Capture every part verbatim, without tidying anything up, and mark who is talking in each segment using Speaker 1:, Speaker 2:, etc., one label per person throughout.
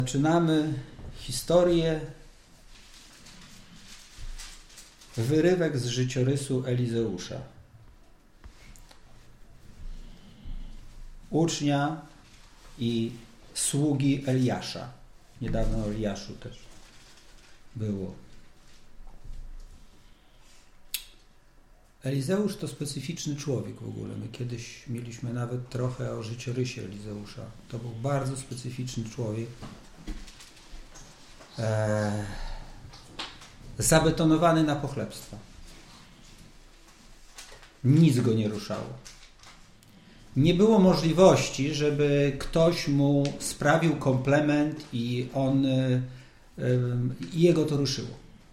Speaker 1: Zaczynamy historię, wyrywek z życiorysu Elizeusza, ucznia i sługi Eliasza. Niedawno o Eliaszu też było. Elizeusz to specyficzny człowiek w ogóle. My kiedyś mieliśmy nawet trochę o życiorysie Elizeusza. To był bardzo specyficzny człowiek. Eee, zabetonowany na pochlebstwa. Nic go nie ruszało. Nie było możliwości, żeby ktoś mu sprawił komplement i on y, y, jego to ruszyło.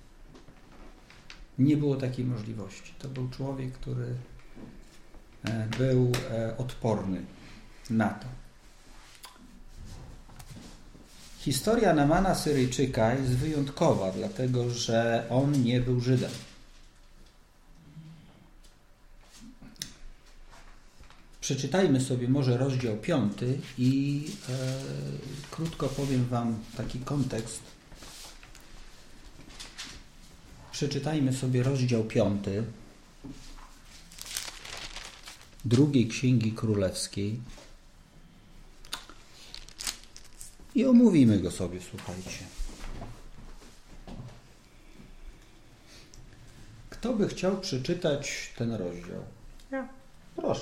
Speaker 1: Nie było takiej możliwości. To był człowiek, który był odporny na to. Historia Naamana Syryjczyka jest wyjątkowa, dlatego że on nie był Żydem. Przeczytajmy sobie może rozdział piąty i e, krótko powiem wam taki kontekst. Przeczytajmy sobie rozdział piąty drugiej Księgi Królewskiej i omówimy go sobie, słuchajcie. Kto by chciał przeczytać ten rozdział?
Speaker 2: Ja.
Speaker 1: Proszę.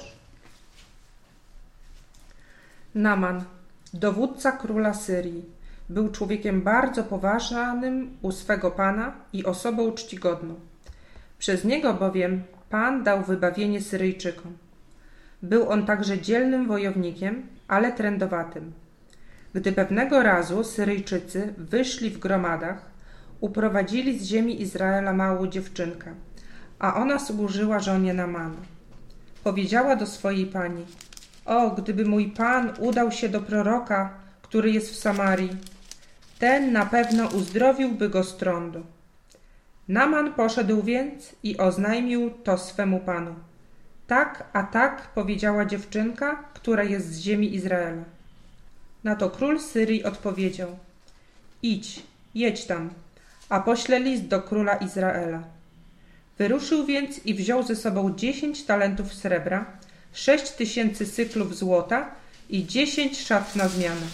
Speaker 2: Naaman, dowódca króla Syrii, był człowiekiem bardzo poważanym u swego Pana i osobą czcigodną. Przez niego bowiem Pan dał wybawienie Syryjczykom. Był on także dzielnym wojownikiem, ale trędowatym. Gdy pewnego razu Syryjczycy wyszli w gromadach, uprowadzili z ziemi Izraela małą dziewczynkę, a ona służyła żonie Naamana. Powiedziała do swojej pani: o, gdyby mój Pan udał się do proroka, który jest w Samarii, ten na pewno uzdrowiłby go z trądu. Naaman poszedł więc i oznajmił to swemu panu. Tak, a tak powiedziała dziewczynka, która jest z ziemi Izraela. Na to król Syrii odpowiedział: idź, jedź tam, a poślę list do króla Izraela. Wyruszył więc i wziął ze sobą dziesięć talentów srebra, sześć tysięcy cyklów złota i dziesięć szat na zmianę.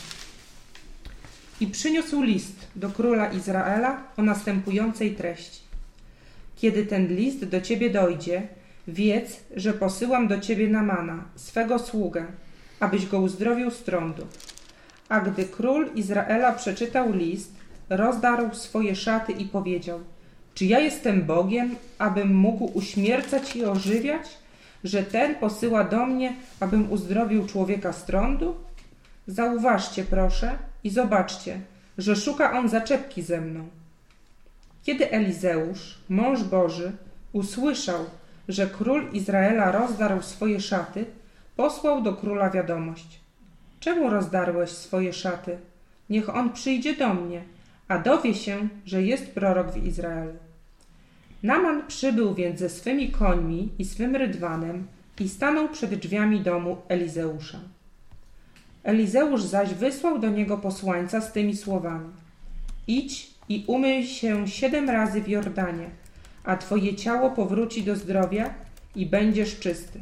Speaker 2: I przyniósł list do króla Izraela o następującej treści. Kiedy ten list do ciebie dojdzie, wiedz, że posyłam do ciebie Naamana, swego sługę, abyś go uzdrowił z trądu. A gdy król Izraela przeczytał list, rozdarł swoje szaty i powiedział: czy ja jestem Bogiem, abym mógł uśmiercać i ożywiać, że ten posyła do mnie, abym uzdrowił człowieka z trądu? Zauważcie, proszę, i zobaczcie, że szuka on zaczepki ze mną. Kiedy Elizeusz, mąż Boży, usłyszał, że król Izraela rozdarł swoje szaty, posłał do króla wiadomość: czemu rozdarłeś swoje szaty? Niech on przyjdzie do mnie, a dowie się, że jest prorok w Izraelu. Naaman przybył więc ze swymi końmi i swym rydwanem i stanął przed drzwiami domu Elizeusza. Elizeusz zaś wysłał do niego posłańca z tymi słowami: idź i umyj się siedem razy w Jordanie, a twoje ciało powróci do zdrowia i będziesz czysty.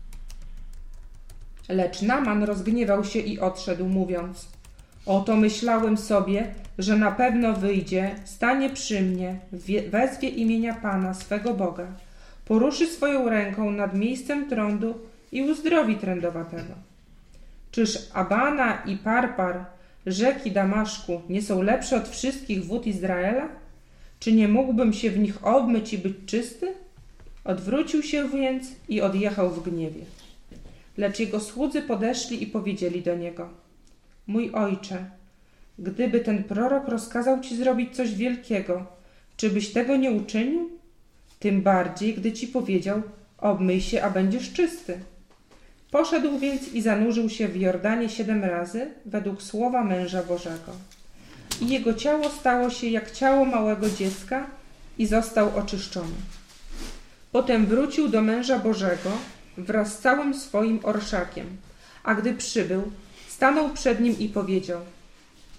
Speaker 2: Lecz Naaman rozgniewał się i odszedł, mówiąc: oto myślałem sobie, że na pewno wyjdzie, stanie przy mnie, wezwie imienia Pana, swego Boga, poruszy swoją ręką nad miejscem trądu i uzdrowi trędowatego. Czyż Abana i Parpar, rzeki Damaszku, nie są lepsze od wszystkich wód Izraela? Czy nie mógłbym się w nich obmyć i być czysty? Odwrócił się więc i odjechał w gniewie. Lecz jego słudzy podeszli i powiedzieli do niego: mój ojcze, gdyby ten prorok rozkazał ci zrobić coś wielkiego, czy byś tego nie uczynił? Tym bardziej, gdy ci powiedział: obmyj się, a będziesz czysty. Poszedł więc i zanurzył się w Jordanie siedem razy, według słowa męża Bożego. I jego ciało stało się jak ciało małego dziecka i został oczyszczony. Potem wrócił do męża Bożego wraz z całym swoim orszakiem, a gdy przybył, stanął przed nim i powiedział: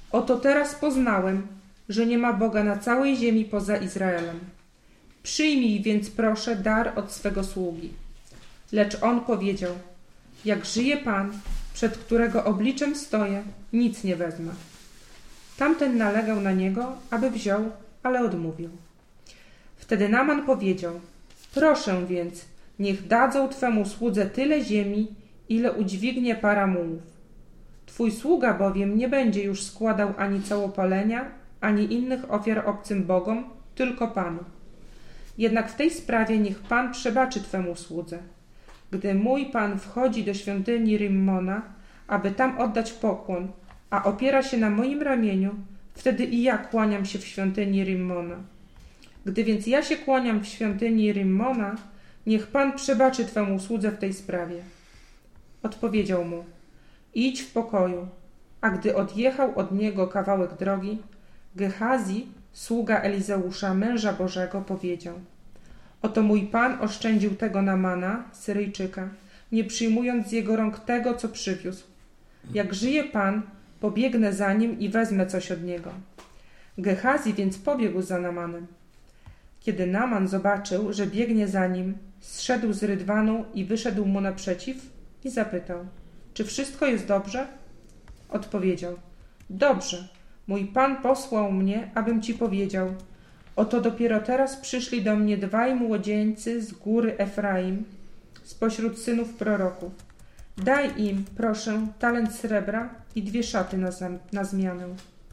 Speaker 2: Oto teraz poznałem, że nie ma Boga na całej ziemi poza Izraelem. Przyjmij więc proszę dar od swego sługi. Lecz on powiedział, jak żyje Pan, przed którego obliczem stoję, nic nie wezmę. Tamten nalegał na niego, aby wziął, ale odmówił. Wtedy Naman powiedział, proszę więc, niech dadzą Twemu słudze tyle ziemi, ile udźwignie para mułów. Twój sługa bowiem nie będzie już składał ani całopalenia, ani innych ofiar obcym bogom, tylko Panu. Jednak w tej sprawie niech Pan przebaczy Twemu słudze. Gdy mój Pan wchodzi do świątyni Rimmona, aby tam oddać pokłon, a opiera się na moim ramieniu, wtedy i ja kłaniam się w świątyni Rimmona. Gdy więc ja się kłaniam w świątyni Rimmona, niech Pan przebaczy Twemu słudze w tej sprawie. Odpowiedział mu, idź w pokoju. A gdy odjechał od niego kawałek drogi, Gehazi, sługa Elizeusza, męża Bożego, powiedział, oto mój Pan oszczędził tego Namana, Syryjczyka, nie przyjmując z jego rąk tego, co przywiózł. Jak żyje Pan, pobiegnę za nim i wezmę coś od niego. Gehazi więc pobiegł za Namanem. Kiedy Naman zobaczył, że biegnie za nim, zszedł z rydwanu i wyszedł mu naprzeciw i zapytał, czy wszystko jest dobrze? Odpowiedział, dobrze, mój Pan posłał mnie, abym ci powiedział, oto dopiero teraz przyszli do mnie dwaj młodzieńcy z góry Efraim, spośród synów proroków. Daj im, proszę, talent srebra i dwie szaty na, zam- na zmianę.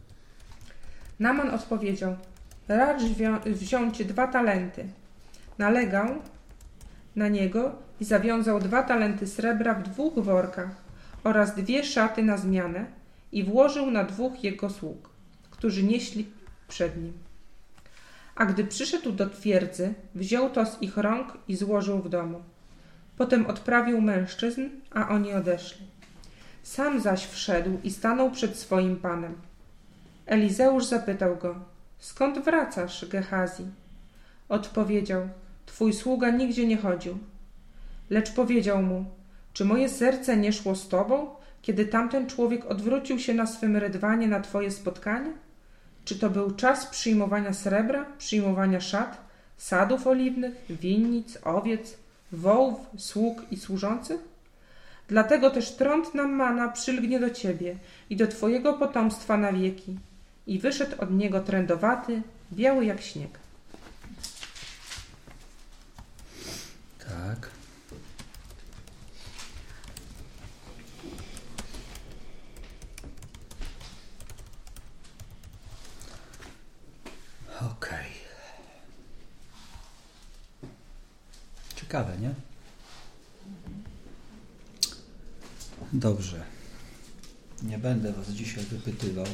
Speaker 2: Naman odpowiedział, racz wzią- wziąć dwa talenty. Nalegał na niego i zawiązał dwa talenty srebra w dwóch workach oraz dwie szaty na zmianę i włożył na dwóch jego sług, którzy nieśli przed nim. A gdy przyszedł do twierdzy, wziął to z ich rąk i złożył w domu. Potem odprawił mężczyzn, a oni odeszli. Sam zaś wszedł i stanął przed swoim panem. Elizeusz zapytał go, skąd wracasz, Gehazi? Odpowiedział, twój sługa nigdzie nie chodził. Lecz powiedział mu, czy moje serce nie szło z tobą, kiedy tamten człowiek odwrócił się na swym rydwanie na twoje spotkanie? Czy to był czas przyjmowania srebra, przyjmowania szat, sadów oliwnych, winnic, owiec, wołów, sług i służących? Dlatego też trąd Namana przylgnie do ciebie i do twojego potomstwa na wieki. I wyszedł od niego trędowaty, biały jak śnieg.
Speaker 1: Tak. Okej. Ciekawe, nie? Dobrze. Nie będę was dzisiaj wypytywał.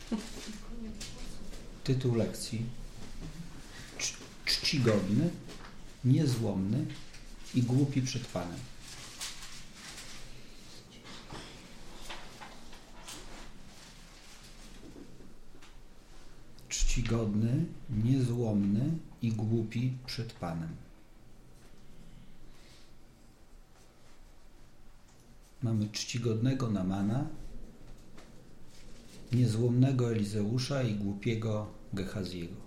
Speaker 1: Tytuł lekcji: Cz- czcigodny, niezłomny i głupi przed Panem. Czcigodny, niezłomny i głupi przed Panem. Mamy czcigodnego Namana, niezłomnego Elizeusza i głupiego Gehaziego.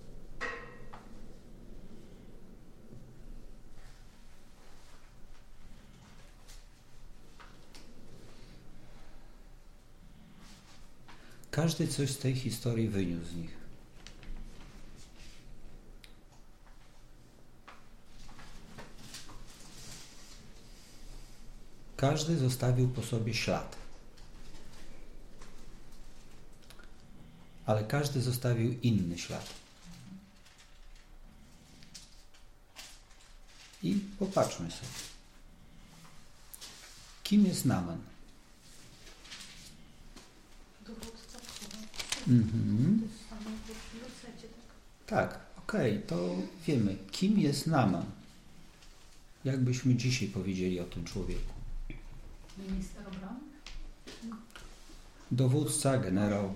Speaker 1: Każdy coś z tej historii wyniósł z nich. Każdy zostawił po sobie ślad. Ale każdy zostawił inny ślad. I popatrzmy sobie. Kim jest Naman?
Speaker 3: Dowódca
Speaker 1: Mhm. Tak, okej, okay, to wiemy. Kim jest Naman? Jak byśmy dzisiaj powiedzieli o tym człowieku?
Speaker 3: Minister obrony?
Speaker 1: Dowódca, generał.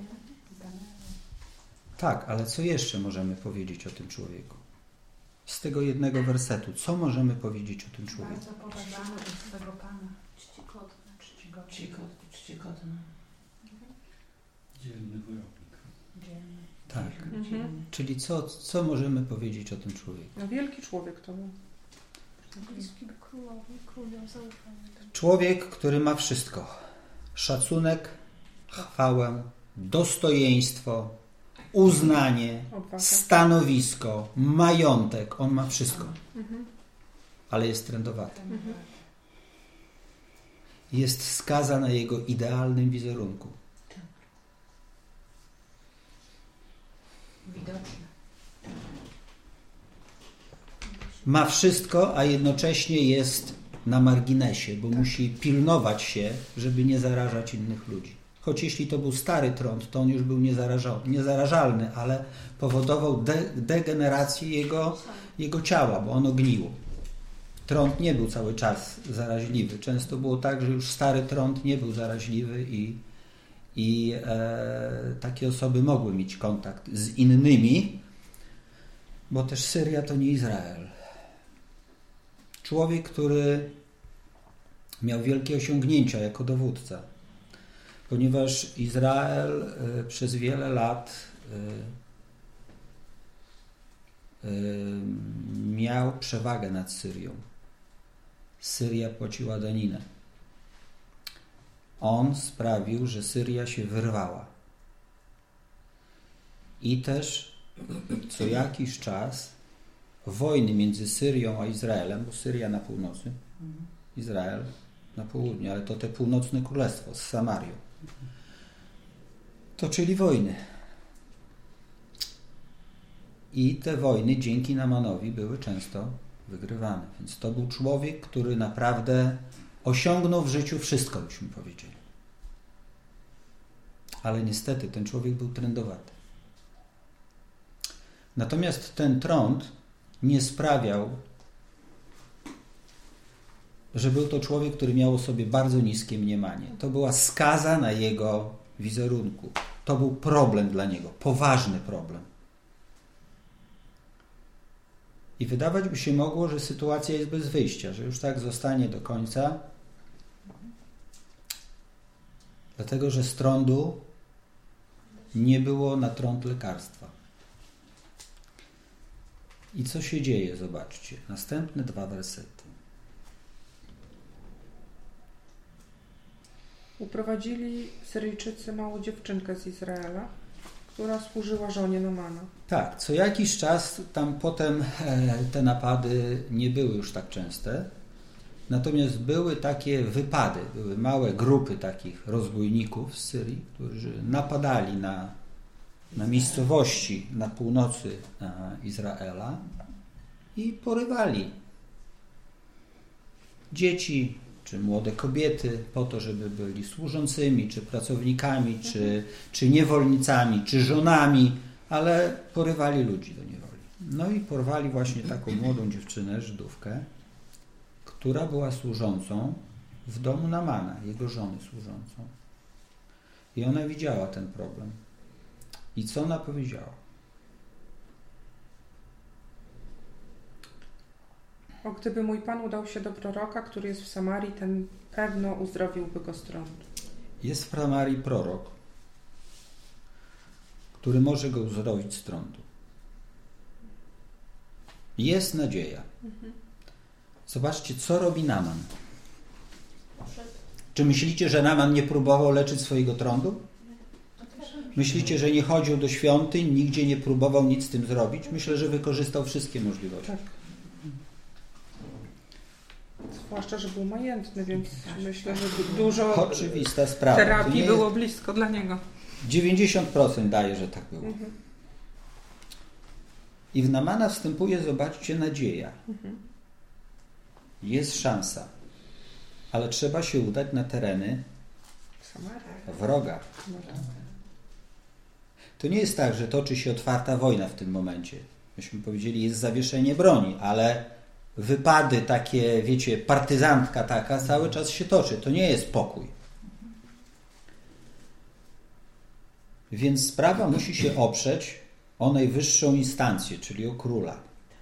Speaker 1: Tak, ale co jeszcze możemy powiedzieć o tym człowieku? Z tego jednego wersetu, co możemy powiedzieć o tym człowieku?
Speaker 3: Bardzo poważany od swego Pana. Czcigodny. Czcigodny.
Speaker 4: Czcigodny. Dzielny wojownik.
Speaker 3: Dzielny.
Speaker 1: Tak.
Speaker 2: Mhm.
Speaker 1: Czyli co, co możemy powiedzieć o tym człowieku?
Speaker 2: No, wielki człowiek to był.
Speaker 3: Bliski królowi, król miał zaufanie.
Speaker 1: Człowiek, który ma wszystko. Szacunek, chwałę, dostojeństwo, uznanie,
Speaker 2: Odwaga.
Speaker 1: stanowisko, majątek. On ma wszystko,
Speaker 2: Mhm.
Speaker 1: ale jest trędowaty.
Speaker 3: Mhm.
Speaker 1: Jest skaza na jego idealnym wizerunku.
Speaker 3: Widoczny.
Speaker 1: Ma wszystko, a jednocześnie jest na marginesie, bo musi pilnować się, żeby nie zarażać innych ludzi. Choć jeśli to był stary trąd, to on już był niezaraża- niezarażalny, ale powodował de- degenerację jego, jego ciała, bo ono gniło. Trąd nie był cały czas zaraźliwy. Często było tak, że już stary trąd nie był zaraźliwy i, i e, takie osoby mogły mieć kontakt z innymi, bo też Syria to nie Izrael. Człowiek, który miał wielkie osiągnięcia jako dowódca, ponieważ Izrael y, przez wiele lat y, y, miał przewagę nad Syrią. Syria płaciła daninę. On sprawił, że Syria się wyrwała. I też co jakiś czas wojny między Syrią a Izraelem, bo Syria na północy, Izrael na południu, ale to te północne królestwo z Samarią. Toczyli wojny. I te wojny dzięki Namanowi były często wygrywane. Więc to był człowiek, który naprawdę osiągnął w życiu wszystko, byśmy powiedzieli. Ale niestety ten człowiek był trędowaty. Natomiast ten trąd nie sprawiał, że był to człowiek, który miał o sobie bardzo niskie mniemanie. To była skaza na jego wizerunku. To był problem dla niego, poważny problem. I wydawać by się mogło, że sytuacja jest bez wyjścia, że już tak zostanie do końca, dlatego że z trądu nie było na trąd lekarstwa. I co się dzieje? Zobaczcie. Następne dwa wersety.
Speaker 2: Uprowadzili Syryjczycy małą dziewczynkę z Izraela, która służyła żonie Namana.
Speaker 1: Tak, co jakiś czas tam potem e, te napady nie były już tak częste, natomiast były takie wypady, były małe grupy takich rozbójników z Syrii, którzy napadali na, na miejscowości na północy e, Izraela i porywali dzieci czy młode kobiety po to, żeby byli służącymi, czy pracownikami, czy, czy niewolnicami, czy żonami, ale porywali ludzi do niewoli. No i porwali właśnie taką młodą dziewczynę, Żydówkę, która była służącą w domu Namana, jego żony służącą. I ona widziała ten problem. I co ona powiedziała?
Speaker 2: O, gdyby mój Pan udał się do proroka, który jest w Samarii, ten pewno uzdrowiłby go z trądu.
Speaker 1: Jest w Samarii prorok, który może go uzdrowić z trądu. Jest nadzieja.
Speaker 2: Mhm.
Speaker 1: Zobaczcie, co robi Naman. Czy myślicie, że Naman nie próbował leczyć swojego trądu? Myślicie, że nie chodził do świątyń, nigdzie nie próbował nic z tym zrobić? Myślę, że wykorzystał wszystkie możliwości.
Speaker 2: Tak. Zwłaszcza, że był majętny, więc myślę, że dużo
Speaker 1: Oczywista sprawa.
Speaker 2: terapii
Speaker 1: Nie
Speaker 2: było blisko dla niego.
Speaker 1: dziewięćdziesiąt procent daje, że tak było.
Speaker 2: Mhm.
Speaker 1: I w Namana wstępuje, zobaczcie, nadzieja.
Speaker 2: Mhm.
Speaker 1: Jest szansa. Ale trzeba się udać na tereny
Speaker 2: Samaria.
Speaker 1: wroga.
Speaker 2: No tak.
Speaker 1: To nie jest tak, że toczy się otwarta wojna w tym momencie. Myśmy powiedzieli, jest zawieszenie broni, ale wypady takie, wiecie, partyzantka taka cały czas się toczy. To nie jest pokój. Więc sprawa musi się oprzeć o najwyższą instancję, czyli o króla.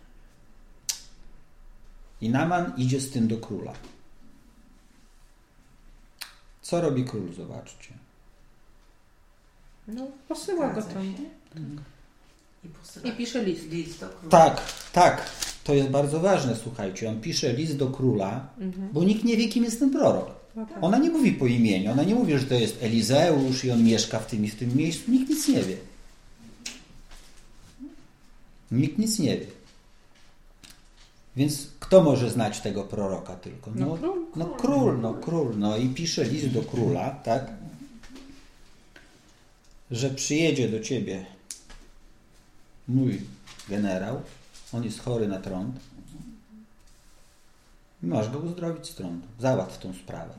Speaker 1: I Naman idzie z tym do króla. Co robi król? Zobaczcie.
Speaker 2: No, posyła go
Speaker 4: Zgadza
Speaker 2: tam.
Speaker 4: się. I, posyła
Speaker 2: I pisze list.
Speaker 4: list do króla.
Speaker 1: Tak, tak. To jest bardzo ważne, słuchajcie. On pisze list do króla,
Speaker 2: Mhm.
Speaker 1: bo nikt nie wie, kim jest ten prorok.
Speaker 2: No tak.
Speaker 1: Ona nie mówi po imieniu, ona nie mówi, że to jest Elizeusz i on mieszka w tym i w tym miejscu. Nikt nic nie wie. Nikt nic nie wie. Więc kto może znać tego proroka tylko?
Speaker 2: No król,
Speaker 1: no król, no król. No i pisze list do króla, tak? Że przyjedzie do ciebie mój generał, on jest chory na trąd i masz go uzdrowić z trądu. Załatw tą sprawę.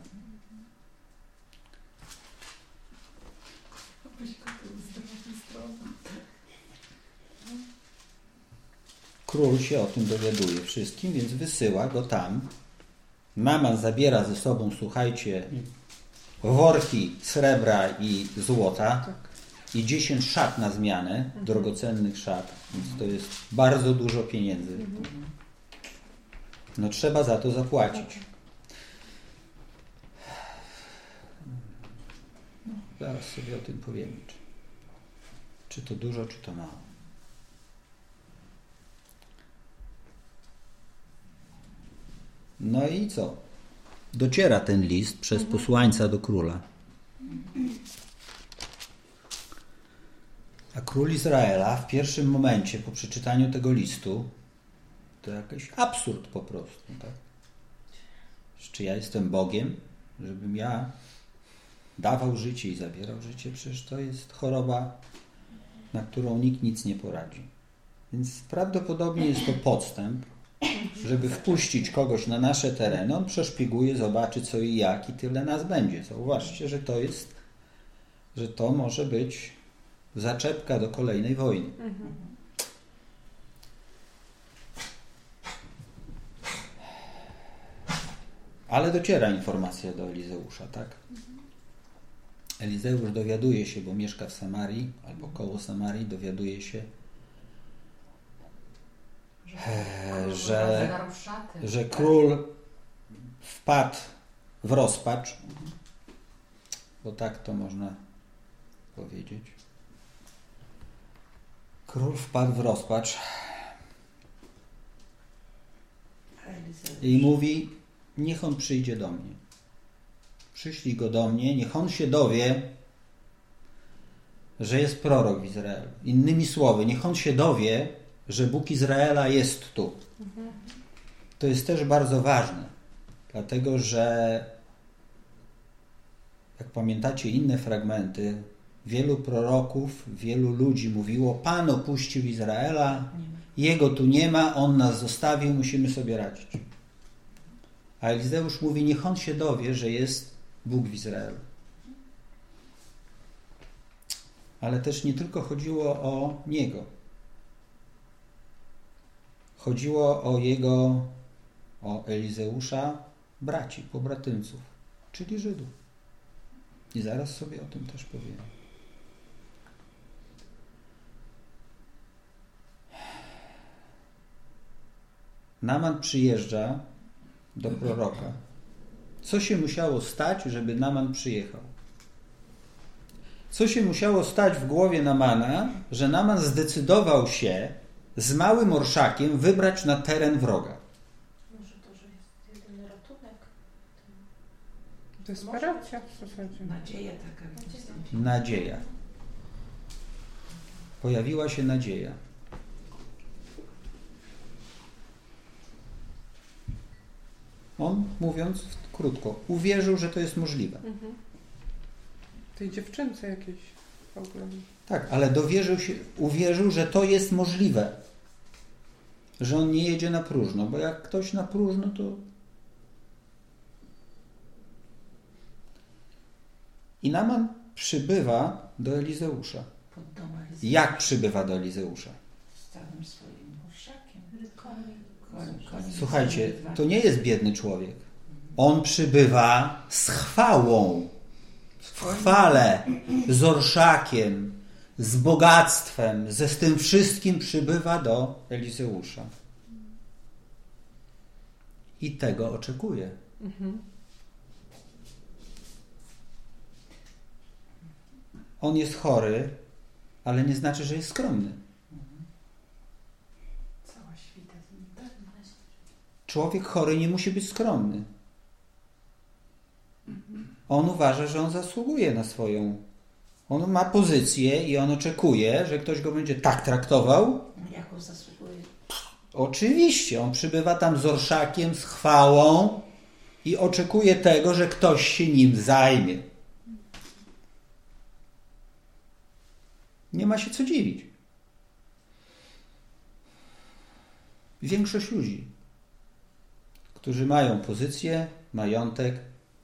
Speaker 1: Król się o tym dowiaduje wszystkim, więc wysyła go tam. Naman zabiera ze sobą, słuchajcie, worki srebra i złota
Speaker 2: Tak.
Speaker 1: i dziesięć szat na zmianę, drogocennych szat, więc to jest bardzo dużo pieniędzy. No trzeba za to zapłacić. Zaraz sobie o tym powiemy. Czy, czy to dużo, czy to mało. No i co? Dociera ten list przez posłańca do króla. A król Izraela w pierwszym momencie po przeczytaniu tego listu to jakiś absurd po prostu. Tak? Czy ja jestem Bogiem, żebym ja dawał życie i zabierał życie? Przecież to jest choroba, na którą nikt nic nie poradzi. Więc prawdopodobnie jest to podstęp, żeby wpuścić kogoś na nasze tereny. On przeszpieguje, zobaczy co i jak i tyle nas będzie. Zauważcie, że to jest, że to może być zaczepka do kolejnej wojny.
Speaker 2: Mhm.
Speaker 1: Ale dociera informacja do Elizeusza, tak? Elizeusz dowiaduje się, bo mieszka w Samarii, albo koło Samarii, dowiaduje się, e, że, że król wpadł w rozpacz, bo tak to można powiedzieć. Król wpadł w rozpacz i mówi: niech on przyjdzie do mnie. Przyślij go do mnie, niech on się dowie, że jest prorok w Izraelu. Innymi słowy, niech on się dowie, że Bóg Izraela jest tu. To jest też bardzo ważne, dlatego że jak pamiętacie inne fragmenty, wielu proroków, wielu ludzi mówiło: Pan opuścił Izraela, Jego tu nie ma, On nas zostawił, musimy sobie radzić. A Elizeusz mówi: niech on się dowie, że jest Bóg w Izraelu. Ale też nie tylko chodziło o niego. Chodziło o jego, o Elizeusza braci, pobratymców, czyli Żydów. I zaraz sobie o tym też powiem. Naman przyjeżdża do proroka. Co się musiało stać, żeby Naman przyjechał? Co się musiało stać w głowie Namana, że Naman zdecydował się z małym orszakiem wybrać na teren wroga?
Speaker 3: Może to, że jest jedyny ratunek.
Speaker 2: Desperacja w zasadzie.
Speaker 4: Nadzieja taka.
Speaker 1: Nadzieja. Pojawiła się nadzieja. On, mówiąc krótko, uwierzył, że to jest możliwe.
Speaker 2: Mhm. Tej dziewczynce jakiejś w ogóle.
Speaker 1: Tak, ale dowierzył się, uwierzył, że to jest możliwe. Że on nie jedzie na próżno, bo jak ktoś na próżno, to... I Naman przybywa do Elizeusza.
Speaker 4: Pod dom Elizeusza.
Speaker 1: Jak przybywa do Elizeusza?
Speaker 4: Z całym swoim orszakiem.
Speaker 3: Rykami.
Speaker 4: Koń- koń-
Speaker 1: Słuchajcie, to nie jest biedny człowiek. On przybywa z chwałą, w chwale, z orszakiem, z bogactwem, ze z tym wszystkim przybywa do Elizeusza. I tego oczekuje.
Speaker 2: Mhm.
Speaker 1: on jest chory, ale nie znaczy, że jest skromny.
Speaker 4: Cała świta z nim, tak?
Speaker 1: Człowiek chory nie musi być skromny. On uważa, że on zasługuje na swoją... On ma pozycję i on oczekuje, że ktoś go będzie tak traktował.
Speaker 4: Jaką zasługuje?
Speaker 1: Oczywiście, on przybywa tam z orszakiem, z chwałą i oczekuje tego, że ktoś się nim zajmie. Nie ma się co dziwić. Większość ludzi, którzy mają pozycję, majątek,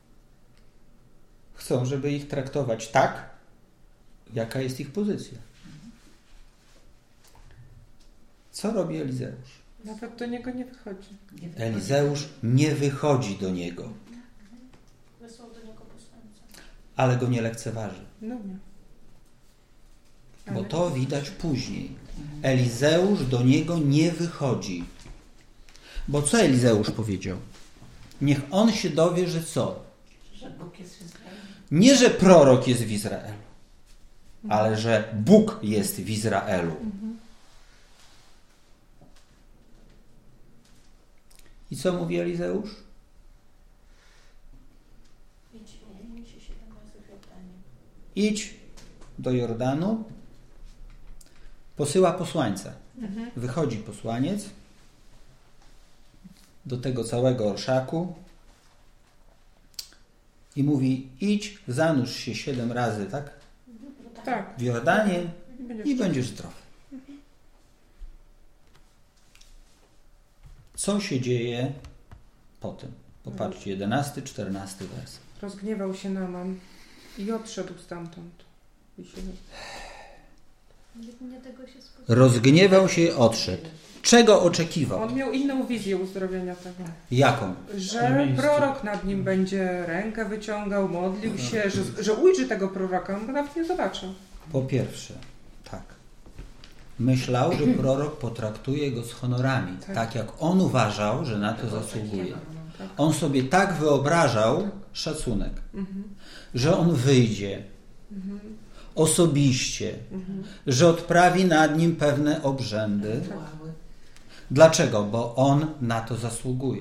Speaker 1: chcą, żeby ich traktować tak, jaka jest ich pozycja. Co robi Elizeusz?
Speaker 2: Nawet do niego nie wychodzi.
Speaker 4: Nie wychodzi.
Speaker 1: Elizeusz nie wychodzi do niego,
Speaker 3: Wysłał do niego posłańca.
Speaker 1: ale go nie lekceważy.
Speaker 2: No nie.
Speaker 1: Bo
Speaker 2: Ale-
Speaker 1: to widać później. Elizeusz do niego nie wychodzi. Bo co Elizeusz powiedział? Niech on się dowie, że co?
Speaker 4: Że Bóg jest w Izraelu.
Speaker 1: Nie, że prorok jest w Izraelu, ale że Bóg jest w Izraelu. I co mówi Elizeusz?
Speaker 3: Idź i umyj się siedem razy w Jordanie.
Speaker 1: Idź do Jordanu, posyła posłańca.
Speaker 2: Mhm.
Speaker 1: Wychodzi posłaniec do tego całego orszaku i mówi: idź, zanurz się siedem razy, tak?
Speaker 2: Tak.
Speaker 1: W Jordanie
Speaker 2: Będziesz
Speaker 1: i będziesz zdrowy. Co się dzieje potem? Popatrzcie, jedenasty, czternasty wers.
Speaker 2: Rozgniewał się Naman i odszedł stamtąd. I się...
Speaker 3: Nie, nie tego się spodziewał.
Speaker 1: Rozgniewał się i odszedł. Czego oczekiwał?
Speaker 2: On miał inną wizję uzdrowienia tego.
Speaker 1: Jaką?
Speaker 2: Że prorok nad nim będzie rękę wyciągał, modlił się, że, że ujrzy tego proroka, on go nawet nie zobaczył.
Speaker 1: Po pierwsze, tak. Myślał, że prorok potraktuje go z honorami,
Speaker 2: Tak.
Speaker 1: tak jak on uważał, że na to zasługuje.
Speaker 2: Tak.
Speaker 1: On sobie tak wyobrażał szacunek,
Speaker 2: Mhm.
Speaker 1: że on wyjdzie
Speaker 2: Mhm.
Speaker 1: osobiście,
Speaker 2: Mhm.
Speaker 1: że odprawi nad nim pewne obrzędy.
Speaker 4: Rytuały.
Speaker 1: Dlaczego? Bo on na to zasługuje.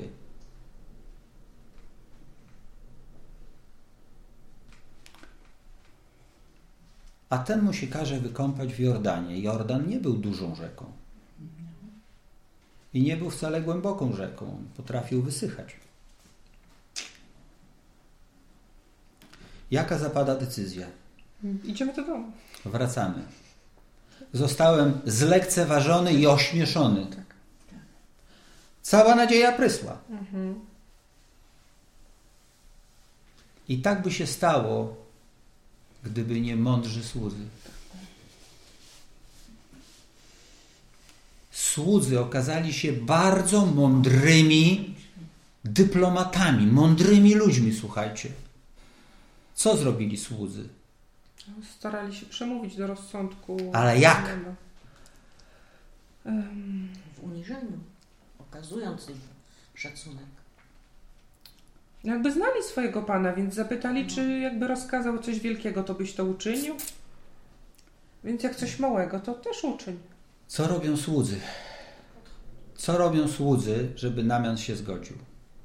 Speaker 1: A ten mu się każe wykąpać w Jordanie. Jordan nie był dużą rzeką. I nie był wcale głęboką rzeką. On potrafił wysychać. Jaka zapada decyzja?
Speaker 2: Idziemy do domu.
Speaker 1: Wracamy. Zostałem zlekceważony i ośmieszony.
Speaker 2: Tak.
Speaker 1: Cała nadzieja prysła.
Speaker 2: Mhm.
Speaker 1: I tak by się stało, gdyby nie mądrzy słudzy. Słudzy okazali się bardzo mądrymi dyplomatami, mądrymi ludźmi, słuchajcie. Co zrobili słudzy?
Speaker 2: Starali się przemówić do rozsądku.
Speaker 1: Ale jak?
Speaker 2: Um,
Speaker 5: W uniżeniu, okazując im szacunek.
Speaker 2: jakby znali swojego Pana, więc zapytali, czy jakby rozkazał coś wielkiego, to byś to uczynił? Więc jak coś małego, to też uczyń.
Speaker 1: Co robią słudzy? Co robią słudzy, żeby Namian się zgodził?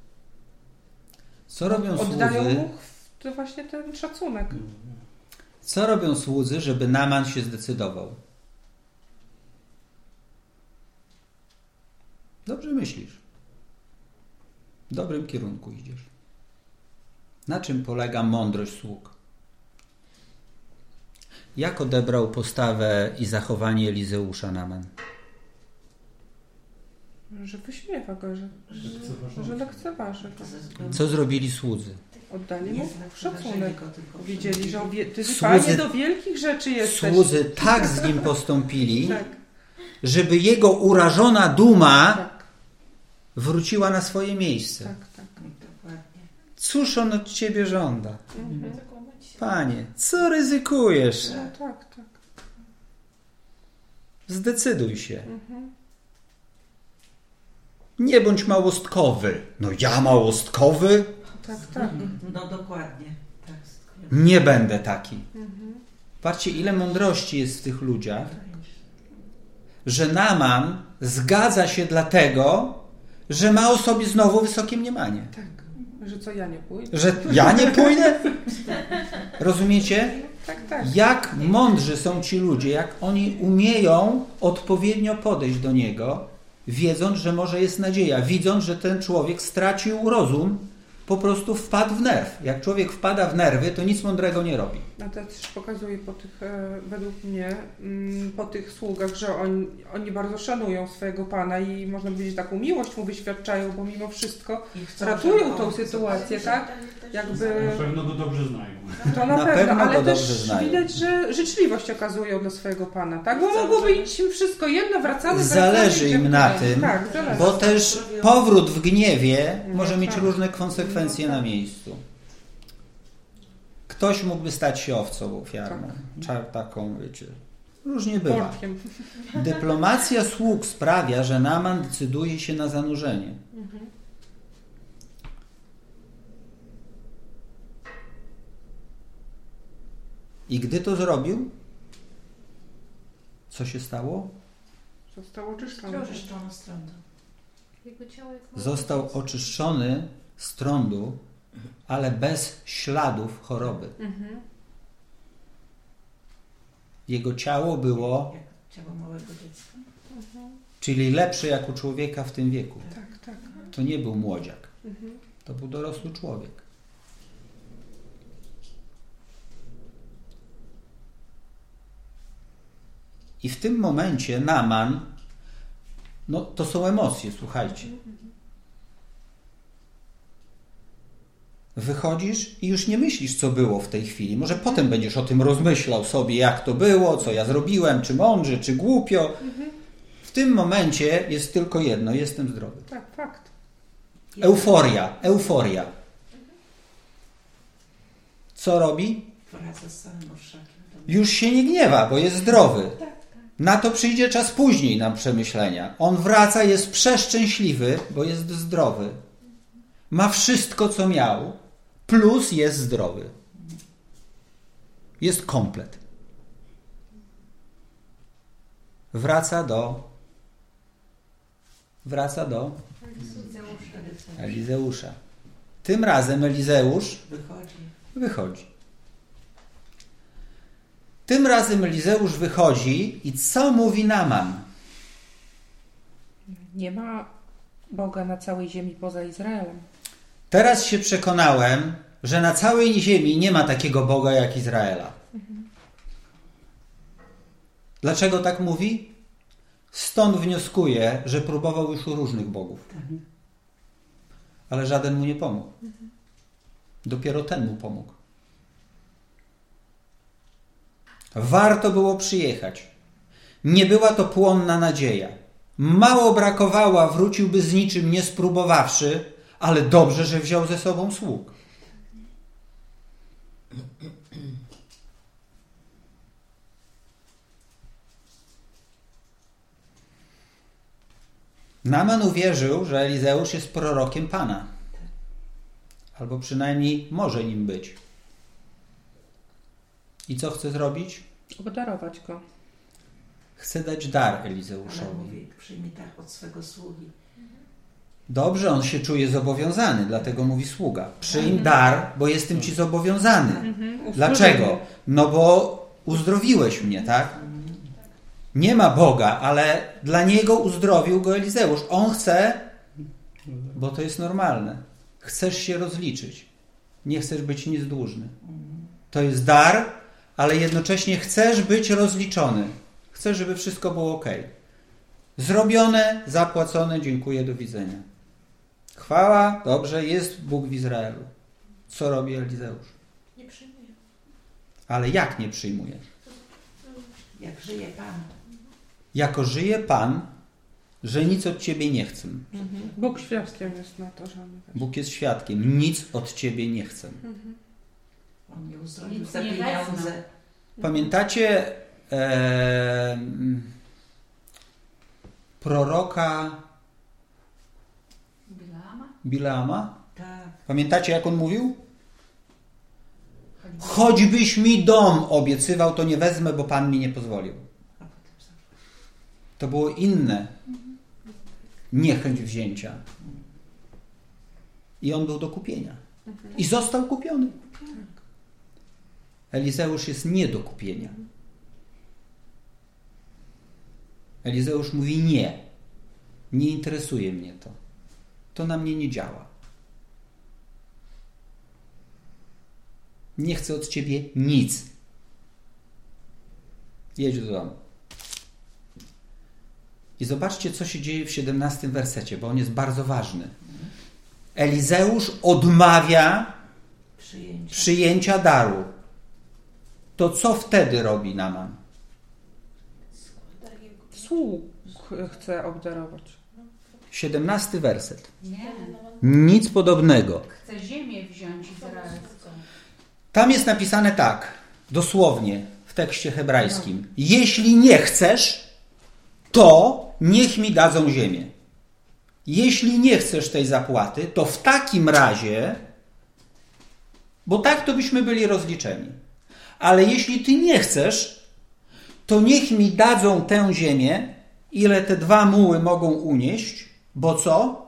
Speaker 1: Co robią
Speaker 2: Oddają
Speaker 1: słudzy?
Speaker 2: mu to właśnie ten szacunek.
Speaker 1: Co robią słudzy, żeby Naman się zdecydował? Dobrze myślisz. W dobrym kierunku idziesz. Na czym polega mądrość sług? Jak odebrał postawę i zachowanie Elizeusza Naman?
Speaker 2: Że wyśmiewa go, że, że, że lekceważy go.
Speaker 4: Ze względu
Speaker 1: Co zrobili słudzy?
Speaker 2: Oddali mu
Speaker 4: nie zlekceważenie
Speaker 2: szacunek.
Speaker 4: go, tylko
Speaker 2: Wiedzieli, że obie... ty
Speaker 1: Słudzy-
Speaker 2: Panie do wielkich rzeczy jesteś.
Speaker 1: Słudzy tak z nim postąpili,
Speaker 2: Tak,
Speaker 1: żeby jego urażona duma
Speaker 2: tak,
Speaker 1: wróciła na swoje miejsce.
Speaker 2: tak, tak.
Speaker 4: Dokładnie.
Speaker 1: Cóż on od ciebie żąda?
Speaker 2: Mhm.
Speaker 3: Zakłamać się.
Speaker 1: Panie, co ryzykujesz?
Speaker 2: No, tak, tak.
Speaker 1: Zdecyduj się.
Speaker 2: Mhm.
Speaker 1: Nie bądź małostkowy. No ja małostkowy?
Speaker 2: Tak, tak.
Speaker 4: No dokładnie. Tak.
Speaker 1: Nie będę taki.
Speaker 2: Mhm.
Speaker 1: Patrzcie, ile mądrości jest w tych ludziach, że Naaman zgadza się dlatego, że ma o sobie znowu wysokie mniemanie.
Speaker 2: Tak, że co ja nie pójdę?
Speaker 1: Że ja nie pójdę? Rozumiecie?
Speaker 2: Tak, tak.
Speaker 1: Jak mądrzy są ci ludzie, jak oni umieją odpowiednio podejść do niego, wiedząc, że może jest nadzieja, widząc, że ten człowiek stracił rozum, po prostu wpadł w nerw. Jak człowiek wpada w nerwy, to nic mądrego nie robi.
Speaker 2: A to też pokazuje po tych, e, według mnie, mm, po tych sługach, że oni, oni bardzo szanują swojego Pana i można powiedzieć, taką miłość mu wyświadczają, bo mimo wszystko
Speaker 4: I chcą,
Speaker 2: ratują
Speaker 4: żeby
Speaker 2: tą
Speaker 4: on-
Speaker 2: sytuację, tak? Jakby
Speaker 6: Na pewno go dobrze znają.
Speaker 2: to na,
Speaker 1: Na
Speaker 2: pewno,
Speaker 1: pewno
Speaker 2: ale
Speaker 1: go dobrze
Speaker 2: też
Speaker 1: znają.
Speaker 2: widać, że życzliwość okazują do swojego Pana, tak? Bo
Speaker 4: Chcą,
Speaker 2: mogło
Speaker 4: żeby-
Speaker 2: być im wszystko jedno, wracamy,
Speaker 1: Zależy
Speaker 2: wracamy,
Speaker 1: im
Speaker 2: idziemy
Speaker 1: na
Speaker 2: dalej.
Speaker 1: tym,
Speaker 2: Tak, zależy.
Speaker 1: bo też powrót w gniewie może mieć
Speaker 2: tak.
Speaker 1: różne konsekwencje na miejscu. Ktoś mógłby stać się owcą ofiarną, czar taką, wiecie, różnie bywa.
Speaker 2: Workiem.
Speaker 1: Dyplomacja sług sprawia, że Naaman decyduje się na zanurzenie. I gdy to zrobił, co się stało?
Speaker 2: Zostało oczyszczone.
Speaker 4: Oczyszczona strona.
Speaker 3: Jego ciało jak małe
Speaker 1: Został
Speaker 3: dziecko.
Speaker 1: oczyszczony z trądu, ale bez śladów choroby.
Speaker 2: Mhm.
Speaker 1: Jego ciało było,
Speaker 4: Jak ciało małego dziecka.
Speaker 1: czyli lepsze jak u człowieka w tym wieku.
Speaker 2: Tak, tak.
Speaker 1: To nie był młodziak,
Speaker 2: Mhm.
Speaker 1: to był dorosły człowiek. I w tym momencie Naaman, no to są emocje, słuchajcie. Wychodzisz i już nie myślisz, co było w tej chwili. Może potem będziesz o tym rozmyślał sobie, jak to było, co ja zrobiłem, czy mądrze, czy głupio. W tym momencie jest tylko jedno, jestem zdrowy.
Speaker 2: Tak, fakt.
Speaker 1: Euforia, euforia. Co robi?
Speaker 4: Wraca z samym orszakiem.
Speaker 1: Już się nie gniewa, bo jest zdrowy. Na to przyjdzie czas później na przemyślenia. On wraca, jest przeszczęśliwy, bo jest zdrowy. Ma wszystko, co miał, plus jest zdrowy. Jest komplet. Wraca do... Wraca do Elizeusza. Tym razem Elizeusz
Speaker 4: Wychodzi.
Speaker 1: wychodzi. Tym razem Elizeusz wychodzi i co mówi Naaman?
Speaker 2: Nie ma Boga na całej ziemi poza Izraelem.
Speaker 1: Teraz się przekonałem, że na całej ziemi nie ma takiego Boga jak Izraela. Dlaczego tak mówi? Stąd wnioskuję, że próbował już u różnych bogów. Ale żaden mu nie pomógł. Dopiero ten mu pomógł. Warto było przyjechać. Nie była to płonna nadzieja. Mało brakowało, a wróciłby z niczym nie spróbowawszy, ale dobrze, że wziął ze sobą sług. Naaman uwierzył, że Elizeusz jest prorokiem Pana. Albo przynajmniej może nim być. I co chce zrobić?
Speaker 2: Obdarować go.
Speaker 1: Chce dać dar
Speaker 4: Ale
Speaker 1: Elizeuszowi.
Speaker 4: mówi, przyjmij tak od swego sługi.
Speaker 1: Dobrze, on się czuje zobowiązany, dlatego mówi sługa. Przyjm dar, bo jestem ci zobowiązany.
Speaker 2: Mhm.
Speaker 1: Dlaczego? No bo uzdrowiłeś mnie, tak? Nie ma Boga, ale dla niego uzdrowił go Elizeusz. On chce, bo to jest normalne. Chcesz się rozliczyć. Nie chcesz być nic dłużny. To jest dar, ale jednocześnie chcesz być rozliczony. Chcesz, żeby wszystko było ok. Zrobione, zapłacone, dziękuję, do widzenia. Chwała, dobrze, jest Bóg w Izraelu. Co robi Elizeusz?
Speaker 3: Nie przyjmuje.
Speaker 1: Ale jak nie przyjmuje?
Speaker 4: Jak żyje Pan.
Speaker 1: Jako żyje Pan, że nic od Ciebie nie chcę.
Speaker 2: Mhm. Bóg świadkiem jest na to, że my też.
Speaker 1: Bóg jest świadkiem. Nic od Ciebie nie chcę.
Speaker 2: Mhm.
Speaker 4: On mnie uzdrowił
Speaker 5: Nic
Speaker 4: za
Speaker 5: nie
Speaker 4: pieniądze.
Speaker 5: wezmę.
Speaker 1: Pamiętacie e, proroka
Speaker 5: Bileama?
Speaker 1: Bileama?
Speaker 4: Tak.
Speaker 1: Pamiętacie, jak on mówił?
Speaker 4: Chwali
Speaker 1: choćbyś mi dom obiecywał, to nie wezmę, bo Pan mi nie pozwolił. To było inne niechęć wzięcia. I on był do kupienia. I został kupiony. Elizeusz jest nie do kupienia. Elizeusz mówi nie. Nie interesuje mnie to. To na mnie nie działa. Nie chcę od ciebie nic. Jedź do domu. I zobaczcie, co się dzieje w siedemnastym wersecie, bo on jest bardzo ważny. Elizeusz odmawia
Speaker 4: Przyjęcia.
Speaker 1: przyjęcia daru. To co wtedy robi Naman?
Speaker 2: Sług chce obdarować.
Speaker 1: siedemnasty werset.
Speaker 6: Nie,
Speaker 1: Nic podobnego.
Speaker 6: chce ziemię wziąć izraelską.
Speaker 1: Tam jest napisane tak, dosłownie w tekście hebrajskim. Jeśli nie chcesz, to niech mi dadzą ziemię. Jeśli nie chcesz tej zapłaty, to w takim razie, bo tak to byśmy byli rozliczeni. Ale jeśli ty nie chcesz, to niech mi dadzą tę ziemię, ile te dwa muły mogą unieść, bo co?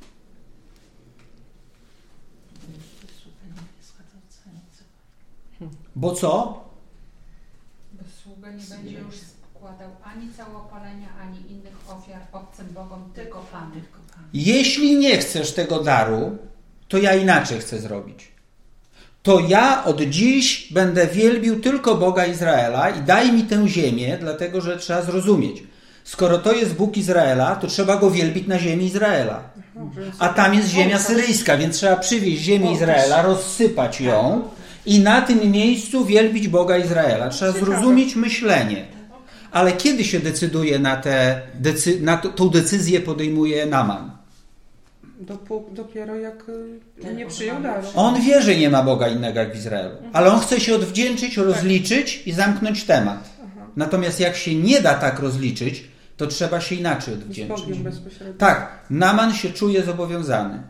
Speaker 1: Bo co?
Speaker 6: Bo sługa nie będzie już składał ani całopalenia, ani innych ofiar obcym bogom, tylko Panu.
Speaker 1: Jeśli nie chcesz tego daru, to ja inaczej chcę zrobić. To ja od dziś będę wielbił tylko Boga Izraela i daj mi tę ziemię, dlatego że trzeba zrozumieć. Skoro to jest Bóg Izraela, to trzeba go wielbić na ziemi Izraela. A tam jest ziemia syryjska, więc trzeba przywieźć ziemię Izraela, rozsypać ją i na tym miejscu wielbić Boga Izraela. Trzeba zrozumieć myślenie. Ale kiedy się decyduje na, tę decy- na to, tą decyzję podejmuje Naman?
Speaker 2: Dopó- dopiero jak y, nie przyjął daru.
Speaker 1: On wie, że nie ma Boga innego jak w Izraelu, ale on chce się odwdzięczyć, rozliczyć i zamknąć temat. Natomiast jak się nie da tak rozliczyć, to trzeba się inaczej
Speaker 2: Z
Speaker 1: odwdzięczyć.
Speaker 2: Bogiem bezpośrednio.
Speaker 1: Tak, Naman się czuje zobowiązany.